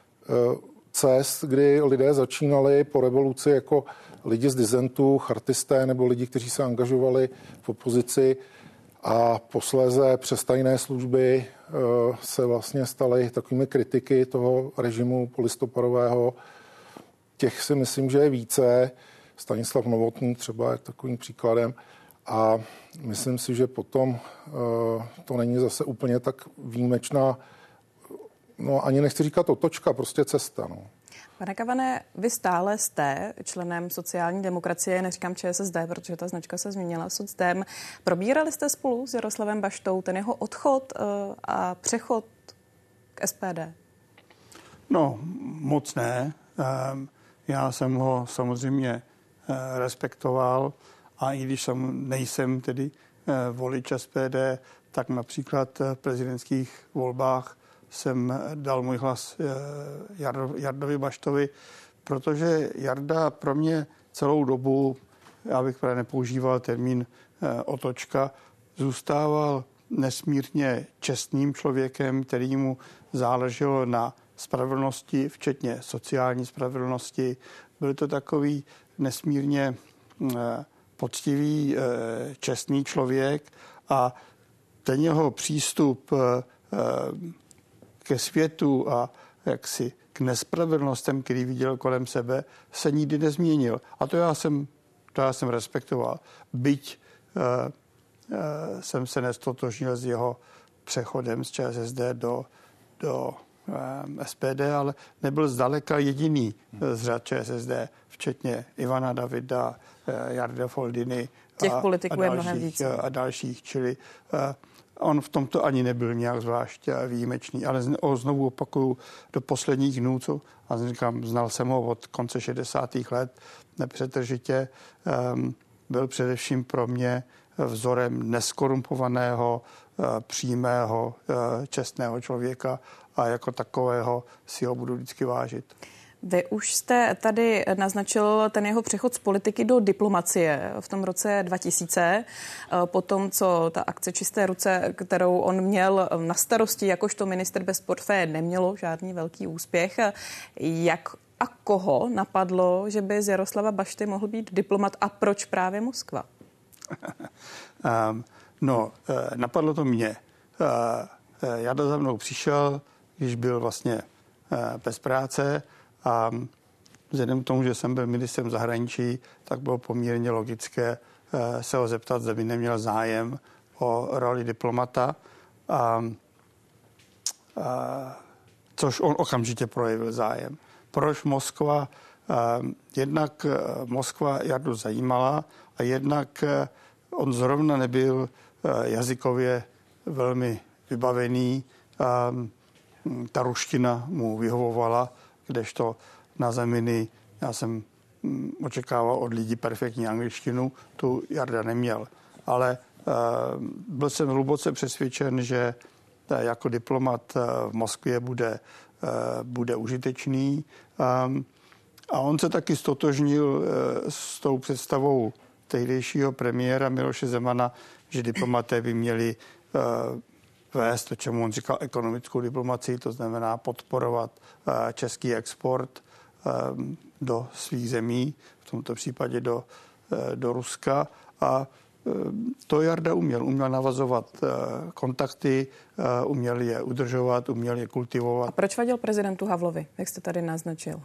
[SPEAKER 17] cest, kdy lidé začínali po revoluci jako lidi z disentu, chartisté nebo lidi, kteří se angažovali v opozici a posléze přes tajné služby se vlastně stali takovými kritiky toho režimu polistopadového. Těch si myslím, že je více. Stanislav Novotný třeba je takovým příkladem. A myslím si, že potom to není zase úplně tak výjimečná, no ani nechci říkat otočka, prostě cesta. No.
[SPEAKER 12] Pane Kavané, vy stále jste členem sociální demokracie, neříkám ČSSD, protože ta značka se změnila, SocDem. Probírali jste spolu s Jaroslavem Baštou ten jeho odchod a přechod k SPD?
[SPEAKER 18] No, moc ne. Já jsem ho samozřejmě respektoval a i když nejsem tedy volič SPD, tak například v prezidentských volbách jsem dal můj hlas Jardovi Baštovi, protože Jarda pro mě celou dobu, já bych právě nepoužíval termín otočka, zůstával nesmírně čestným člověkem, který mu záleželo na spravedlnosti, včetně sociální spravedlnosti. Byl to takový nesmírně poctivý, čestný člověk a ten jeho přístup ke světu a jaksi k nespravedlnostem, který viděl kolem sebe, se nikdy nezměnil. A to já jsem respektoval. Byť jsem se nestotožnil s jeho přechodem z ČSSD do SPD, ale nebyl zdaleka jediný z řad ČSSD, včetně Ivana Davida, Jarda Foldiny a dalších, čili on v tomto ani nebyl nějak zvlášť výjimečný, ale znovu opakuju, do posledních dnů, znal jsem ho od konce 60. let nepřetržitě, byl především pro mě vzorem neskorumpovaného, přímého, čestného člověka a jako takového si ho budu vždycky vážit.
[SPEAKER 12] Vy už jste tady naznačil ten jeho přechod z politiky do diplomacie v tom roce 2000, po tom, co ta akce Čisté ruce, kterou on měl na starosti jakožto ministr bez portfeje, nemělo žádný velký úspěch. Jak a koho napadlo, že by z Jaroslava Bašty mohl být diplomat a proč právě Moskva?
[SPEAKER 18] Napadlo to mě. Jarda za mnou přišel, když byl vlastně bez práce a vzhledem k tomu, že jsem byl ministrem zahraničí, tak bylo poměrně logické se ho zeptat, zda by neměl zájem o roli diplomata. Což on okamžitě projevil zájem. Proč Moskva? Jednak Moskva Jardu zajímala a jednak on zrovna nebyl jazykově velmi vybavený. Ta ruština mu vyhovovala, kdežto na zeminy já jsem očekával od lidí perfektní angličtinu, tu Jarda neměl. Ale byl jsem hluboce přesvědčen, že jako diplomat v Moskvě bude užitečný. A on se taky stotožnil s tou představou tehdejšího premiéra Miloše Zemana, že diplomaté by měli vést to, čemu on říkal ekonomickou diplomacii, to znamená podporovat český export do svých zemí, v tomto případě do Ruska. A to Jarda uměl navazovat kontakty, uměl je udržovat, uměl je kultivovat.
[SPEAKER 12] A proč vadil prezidentu Havlovi, jak jste tady naznačil?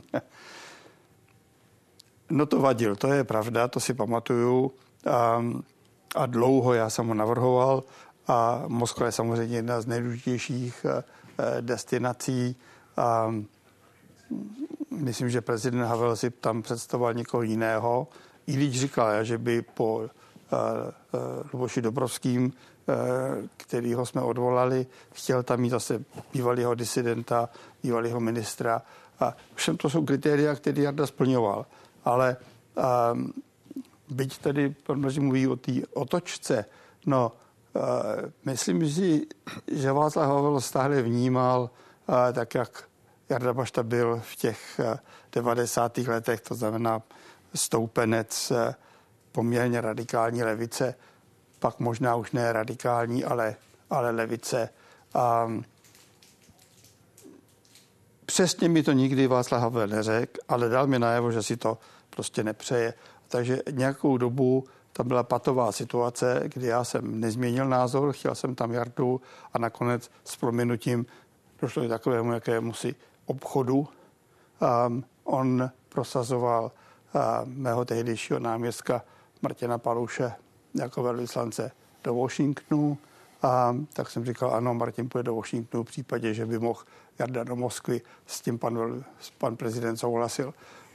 [SPEAKER 18] No to vadil, to je pravda, to si pamatuju. A dlouho já jsem ho navrhoval a Moskva je samozřejmě jedna z nejdůležitějších destinací. A myslím, že prezident Havel si tam představoval někoho jiného. I když říkal, že by po Luboši Dobrovským, kterýho jsme odvolali, chtěl tam mít zase bývalého disidenta, bývalého ministra. A všem to jsou kritéria, které Jarda splňoval. Ale byť tady mnozí mluví o té otočce, no myslím si, že Václav Havel stále vnímal tak, jak Jarda Bašta byl v těch 90. letech, to znamená stoupenec poměrně radikální levice, pak možná už ne radikální, ale levice. Přesně mi to nikdy Václav Havel neřekl, ale dal mi najevo, že si to prostě nepřeje. Takže nějakou dobu tam byla patová situace, kdy já jsem nezměnil názor, chtěl jsem tam Jardu a nakonec s prominutím došlo i takovému jakémusi obchodu. On prosazoval mého tehdejšího náměstka Martina Paluše jako velvyslance do Washingtonu. Tak jsem říkal, ano, Martin půjde do Washingtonu v případě, že by mohl Jarda do Moskvy. S tím pan prezident souhlasil.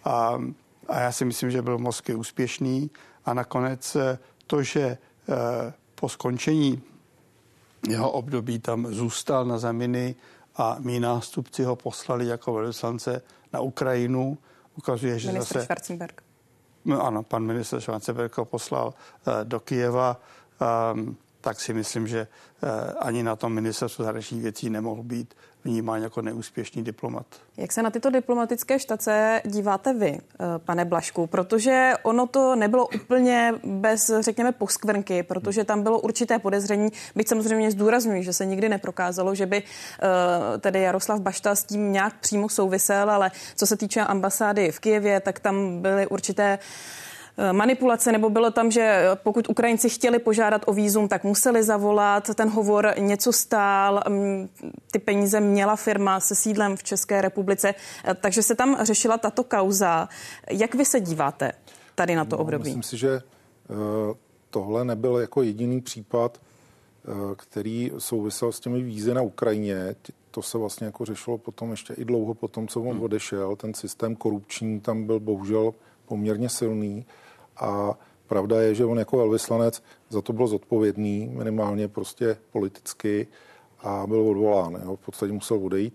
[SPEAKER 18] A já si myslím, že byl v Moskvě úspěšný a nakonec to, že po skončení jeho období tam zůstal na Zeminy a mí nástupci ho poslali jako velvyslance na Ukrajinu, ukazuje, že
[SPEAKER 12] ministr
[SPEAKER 18] zase...
[SPEAKER 12] Schwarzenberg.
[SPEAKER 18] Ano, pan ministr Schwarzenberg ho poslal do Kyjeva, tak si myslím, že ani na tom ministerstvu zahraničních věcí nemohl být vnímán jako neúspěšný diplomat.
[SPEAKER 12] Jak se na tyto diplomatické štace díváte vy, pane Blažku? Protože ono to nebylo úplně bez, řekněme, poskvrnky, protože tam bylo určité podezření, byť samozřejmě zdůrazňuji, že se nikdy neprokázalo, že by tedy Jaroslav Bašta s tím nějak přímo souvisel, ale co se týče ambasády v Kyjevě, tak tam byly určité manipulace, nebo bylo tam, že pokud Ukrajinci chtěli požádat o vízum, tak museli zavolat, ten hovor něco stál, ty peníze měla firma se sídlem v České republice, takže se tam řešila tato kauza. Jak vy se díváte tady na to období?
[SPEAKER 17] Myslím si, že tohle nebyl jako jediný případ, který souvisel s těmi vízy na Ukrajině. To se vlastně jako řešilo potom ještě i dlouho potom, co on odešel. Ten systém korupční tam byl bohužel poměrně silný a pravda je, že on jako velvyslanec za to byl zodpovědný, minimálně prostě politicky a byl odvolán. Jo, v podstatě musel odejít.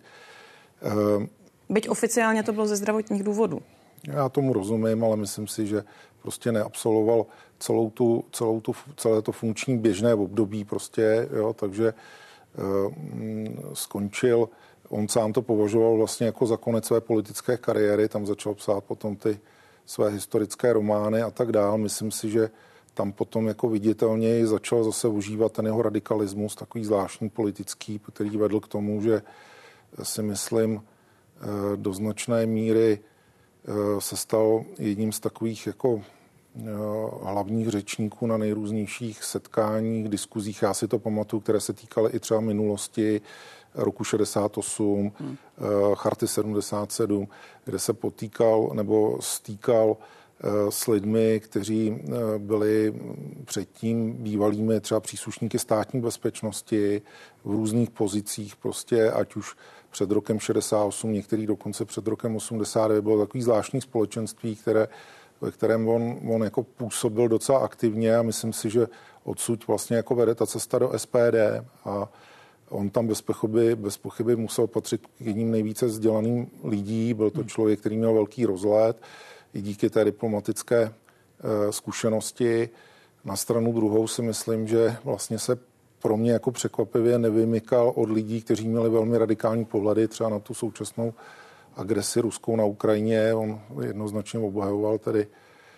[SPEAKER 12] Byť oficiálně to bylo ze zdravotních důvodů.
[SPEAKER 17] Já tomu rozumím, ale myslím si, že prostě neabsolvoval celé to funkční běžné období prostě, jo, takže skončil. On sám to považoval vlastně jako za konec své politické kariéry, tam začal psát potom ty své historické romány a tak dál. Myslím si, že tam potom jako viditelněji začal zase užívat ten jeho radikalismus, takový zvláštní politický, který vedl k tomu, že si myslím do značné míry se stal jedním z takových jako hlavních řečníků na nejrůznějších setkáních, diskuzích. Já si to pamatuju, které se týkaly i třeba minulosti, roku 68, Charty 77, kde se potýkal nebo stýkal s lidmi, kteří byli předtím bývalými třeba příslušníky státní bezpečnosti v různých pozicích, prostě ať už před rokem 68, některý dokonce před rokem 89, bylo takový zvláštní společenství, ve kterém on jako působil docela aktivně a myslím si, že odsud vlastně jako vede ta cesta do SPD a on tam bez pochyby musel patřit k jedním nejvíce vzdělaným lidí. Byl to člověk, který měl velký rozhled i díky té diplomatické zkušenosti. Na stranu druhou si myslím, že vlastně se pro mě jako překvapivě nevymykal od lidí, kteří měli velmi radikální pohledy třeba na tu současnou agresi ruskou na Ukrajině. On jednoznačně obhajoval tedy,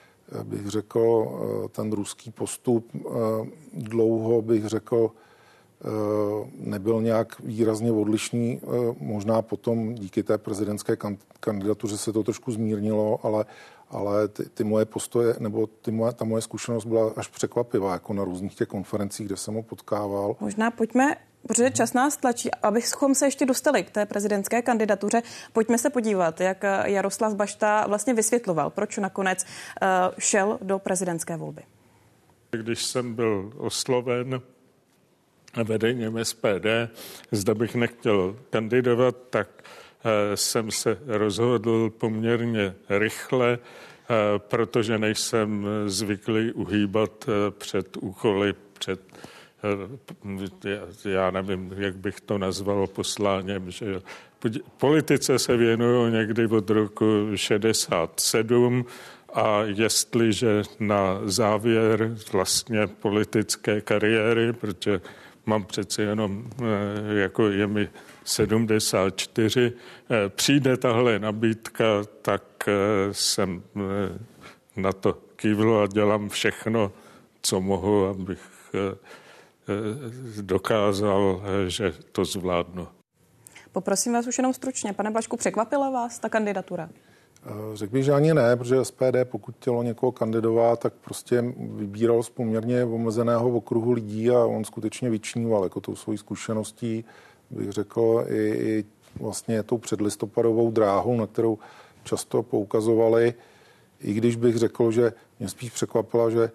[SPEAKER 17] bych řekl, ten ruský postup. Dlouho bych řekl, nebyl nějak výrazně odlišný. Možná potom díky té prezidentské kandidatuře se to trošku zmírnilo, ale ty moje postoje, nebo ta moje zkušenost byla až překvapivá, jako na různých těch konferencích, kde jsem ho potkával.
[SPEAKER 12] Možná pojďme, protože čas nás tlačí, abychom se ještě dostali k té prezidentské kandidatuře. Pojďme se podívat, jak Jaroslav Bašta vlastně vysvětloval, proč nakonec šel do prezidentské volby.
[SPEAKER 14] Když jsem byl osloven vedením SPD, zda bych nechtěl kandidovat, tak jsem se rozhodl poměrně rychle, protože nejsem zvyklý uhýbat před úkoly, já nevím, jak bych to nazval posláním, že politice se věnuju někdy od roku 67 a jestliže na závěr vlastně politické kariéry, protože mám přeci jenom, jako je mi 74, přijde tahle nabídka, tak jsem na to kývl a dělám všechno, co mohu, abych dokázal, že to zvládnu.
[SPEAKER 12] Poprosím vás už jenom stručně. Pane Blažku, překvapila vás ta kandidatura?
[SPEAKER 17] Řekl bych, že ani ne, protože SPD, pokud chtělo někoho kandidovat, tak prostě vybíral z poměrně omezeného okruhu lidí a on skutečně vyčníval jako tou svojí zkušeností, bych řekl, i vlastně tou předlistopadovou dráhou, na kterou často poukazovali, i když bych řekl, že mě spíš překvapila, že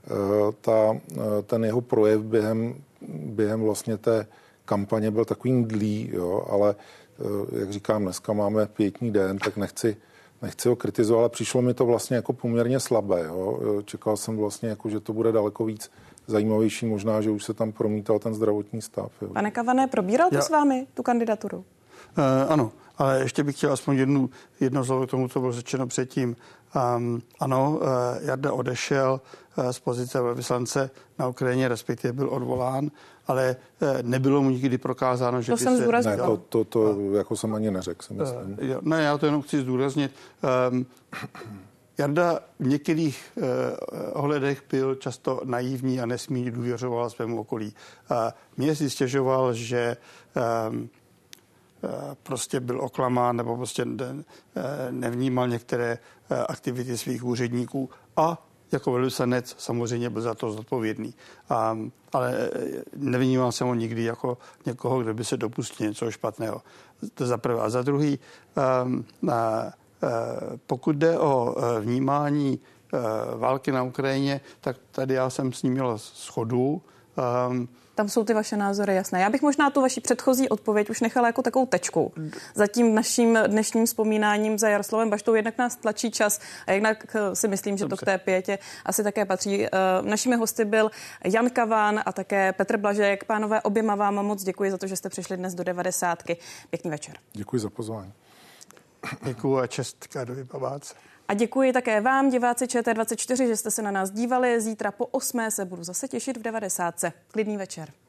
[SPEAKER 17] ten jeho projev během vlastně té kampaně byl takový mdlý, jo, ale jak říkám, dneska máme pětní den, tak nechci ho kritizovat, ale přišlo mi to vlastně jako poměrně slabé. Jo. Čekal jsem vlastně, jako, že to bude daleko víc zajímavější, možná, že už se tam promítal ten zdravotní stav. Jo.
[SPEAKER 12] Pane Kavané, probíral to s vámi, tu kandidaturu?
[SPEAKER 18] Ano, ale ještě bych chtěl aspoň jedno slovo k tomu, co bylo řečeno předtím. Ano, Jarda odešel z pozice velvyslance na Ukrajině, respektive byl odvolán, ale nebylo mu nikdy prokázáno, že
[SPEAKER 12] to
[SPEAKER 18] by
[SPEAKER 12] jsem
[SPEAKER 18] se...
[SPEAKER 12] zdůraznil.
[SPEAKER 17] Ne, to jako jsem ani neřekl, si myslím.
[SPEAKER 18] Ne, já to jenom chci zdůraznit. Jarda v některých ohledech byl často naivní a nesmírně důvěřoval svému okolí. Mně si stěžoval, že prostě byl oklamán nebo prostě nevnímal některé aktivity svých úředníků a jako velvyslanec samozřejmě byl za to zodpovědný. Ale nevnímal jsem ho nikdy jako někoho, kdo by se dopustil něco špatného. To za prvé. A za druhý, pokud jde o vnímání války na Ukrajině, tak tady já jsem s ním měl shodu.
[SPEAKER 12] Tam jsou ty vaše názory jasné. Já bych možná tu vaši předchozí odpověď už nechala jako takovou tečku. Za tím naším dnešním vzpomínáním za Jaroslavem Baštou jednak nás tlačí čas a jednak si myslím, že to k té pětě asi také patří. Našimi hosty byl Jan Kaván a také Petr Blažek. Pánové, oběma vám moc děkuji za to, že jste přišli dnes do 90. Pěkný večer.
[SPEAKER 17] Děkuji za pozvání.
[SPEAKER 18] Děkuji a čest Karlovi Pavádce.
[SPEAKER 12] A děkuji také vám, diváci ČT24, že jste se na nás dívali. Zítra po 8 se budu zase těšit v 90. Klidný večer.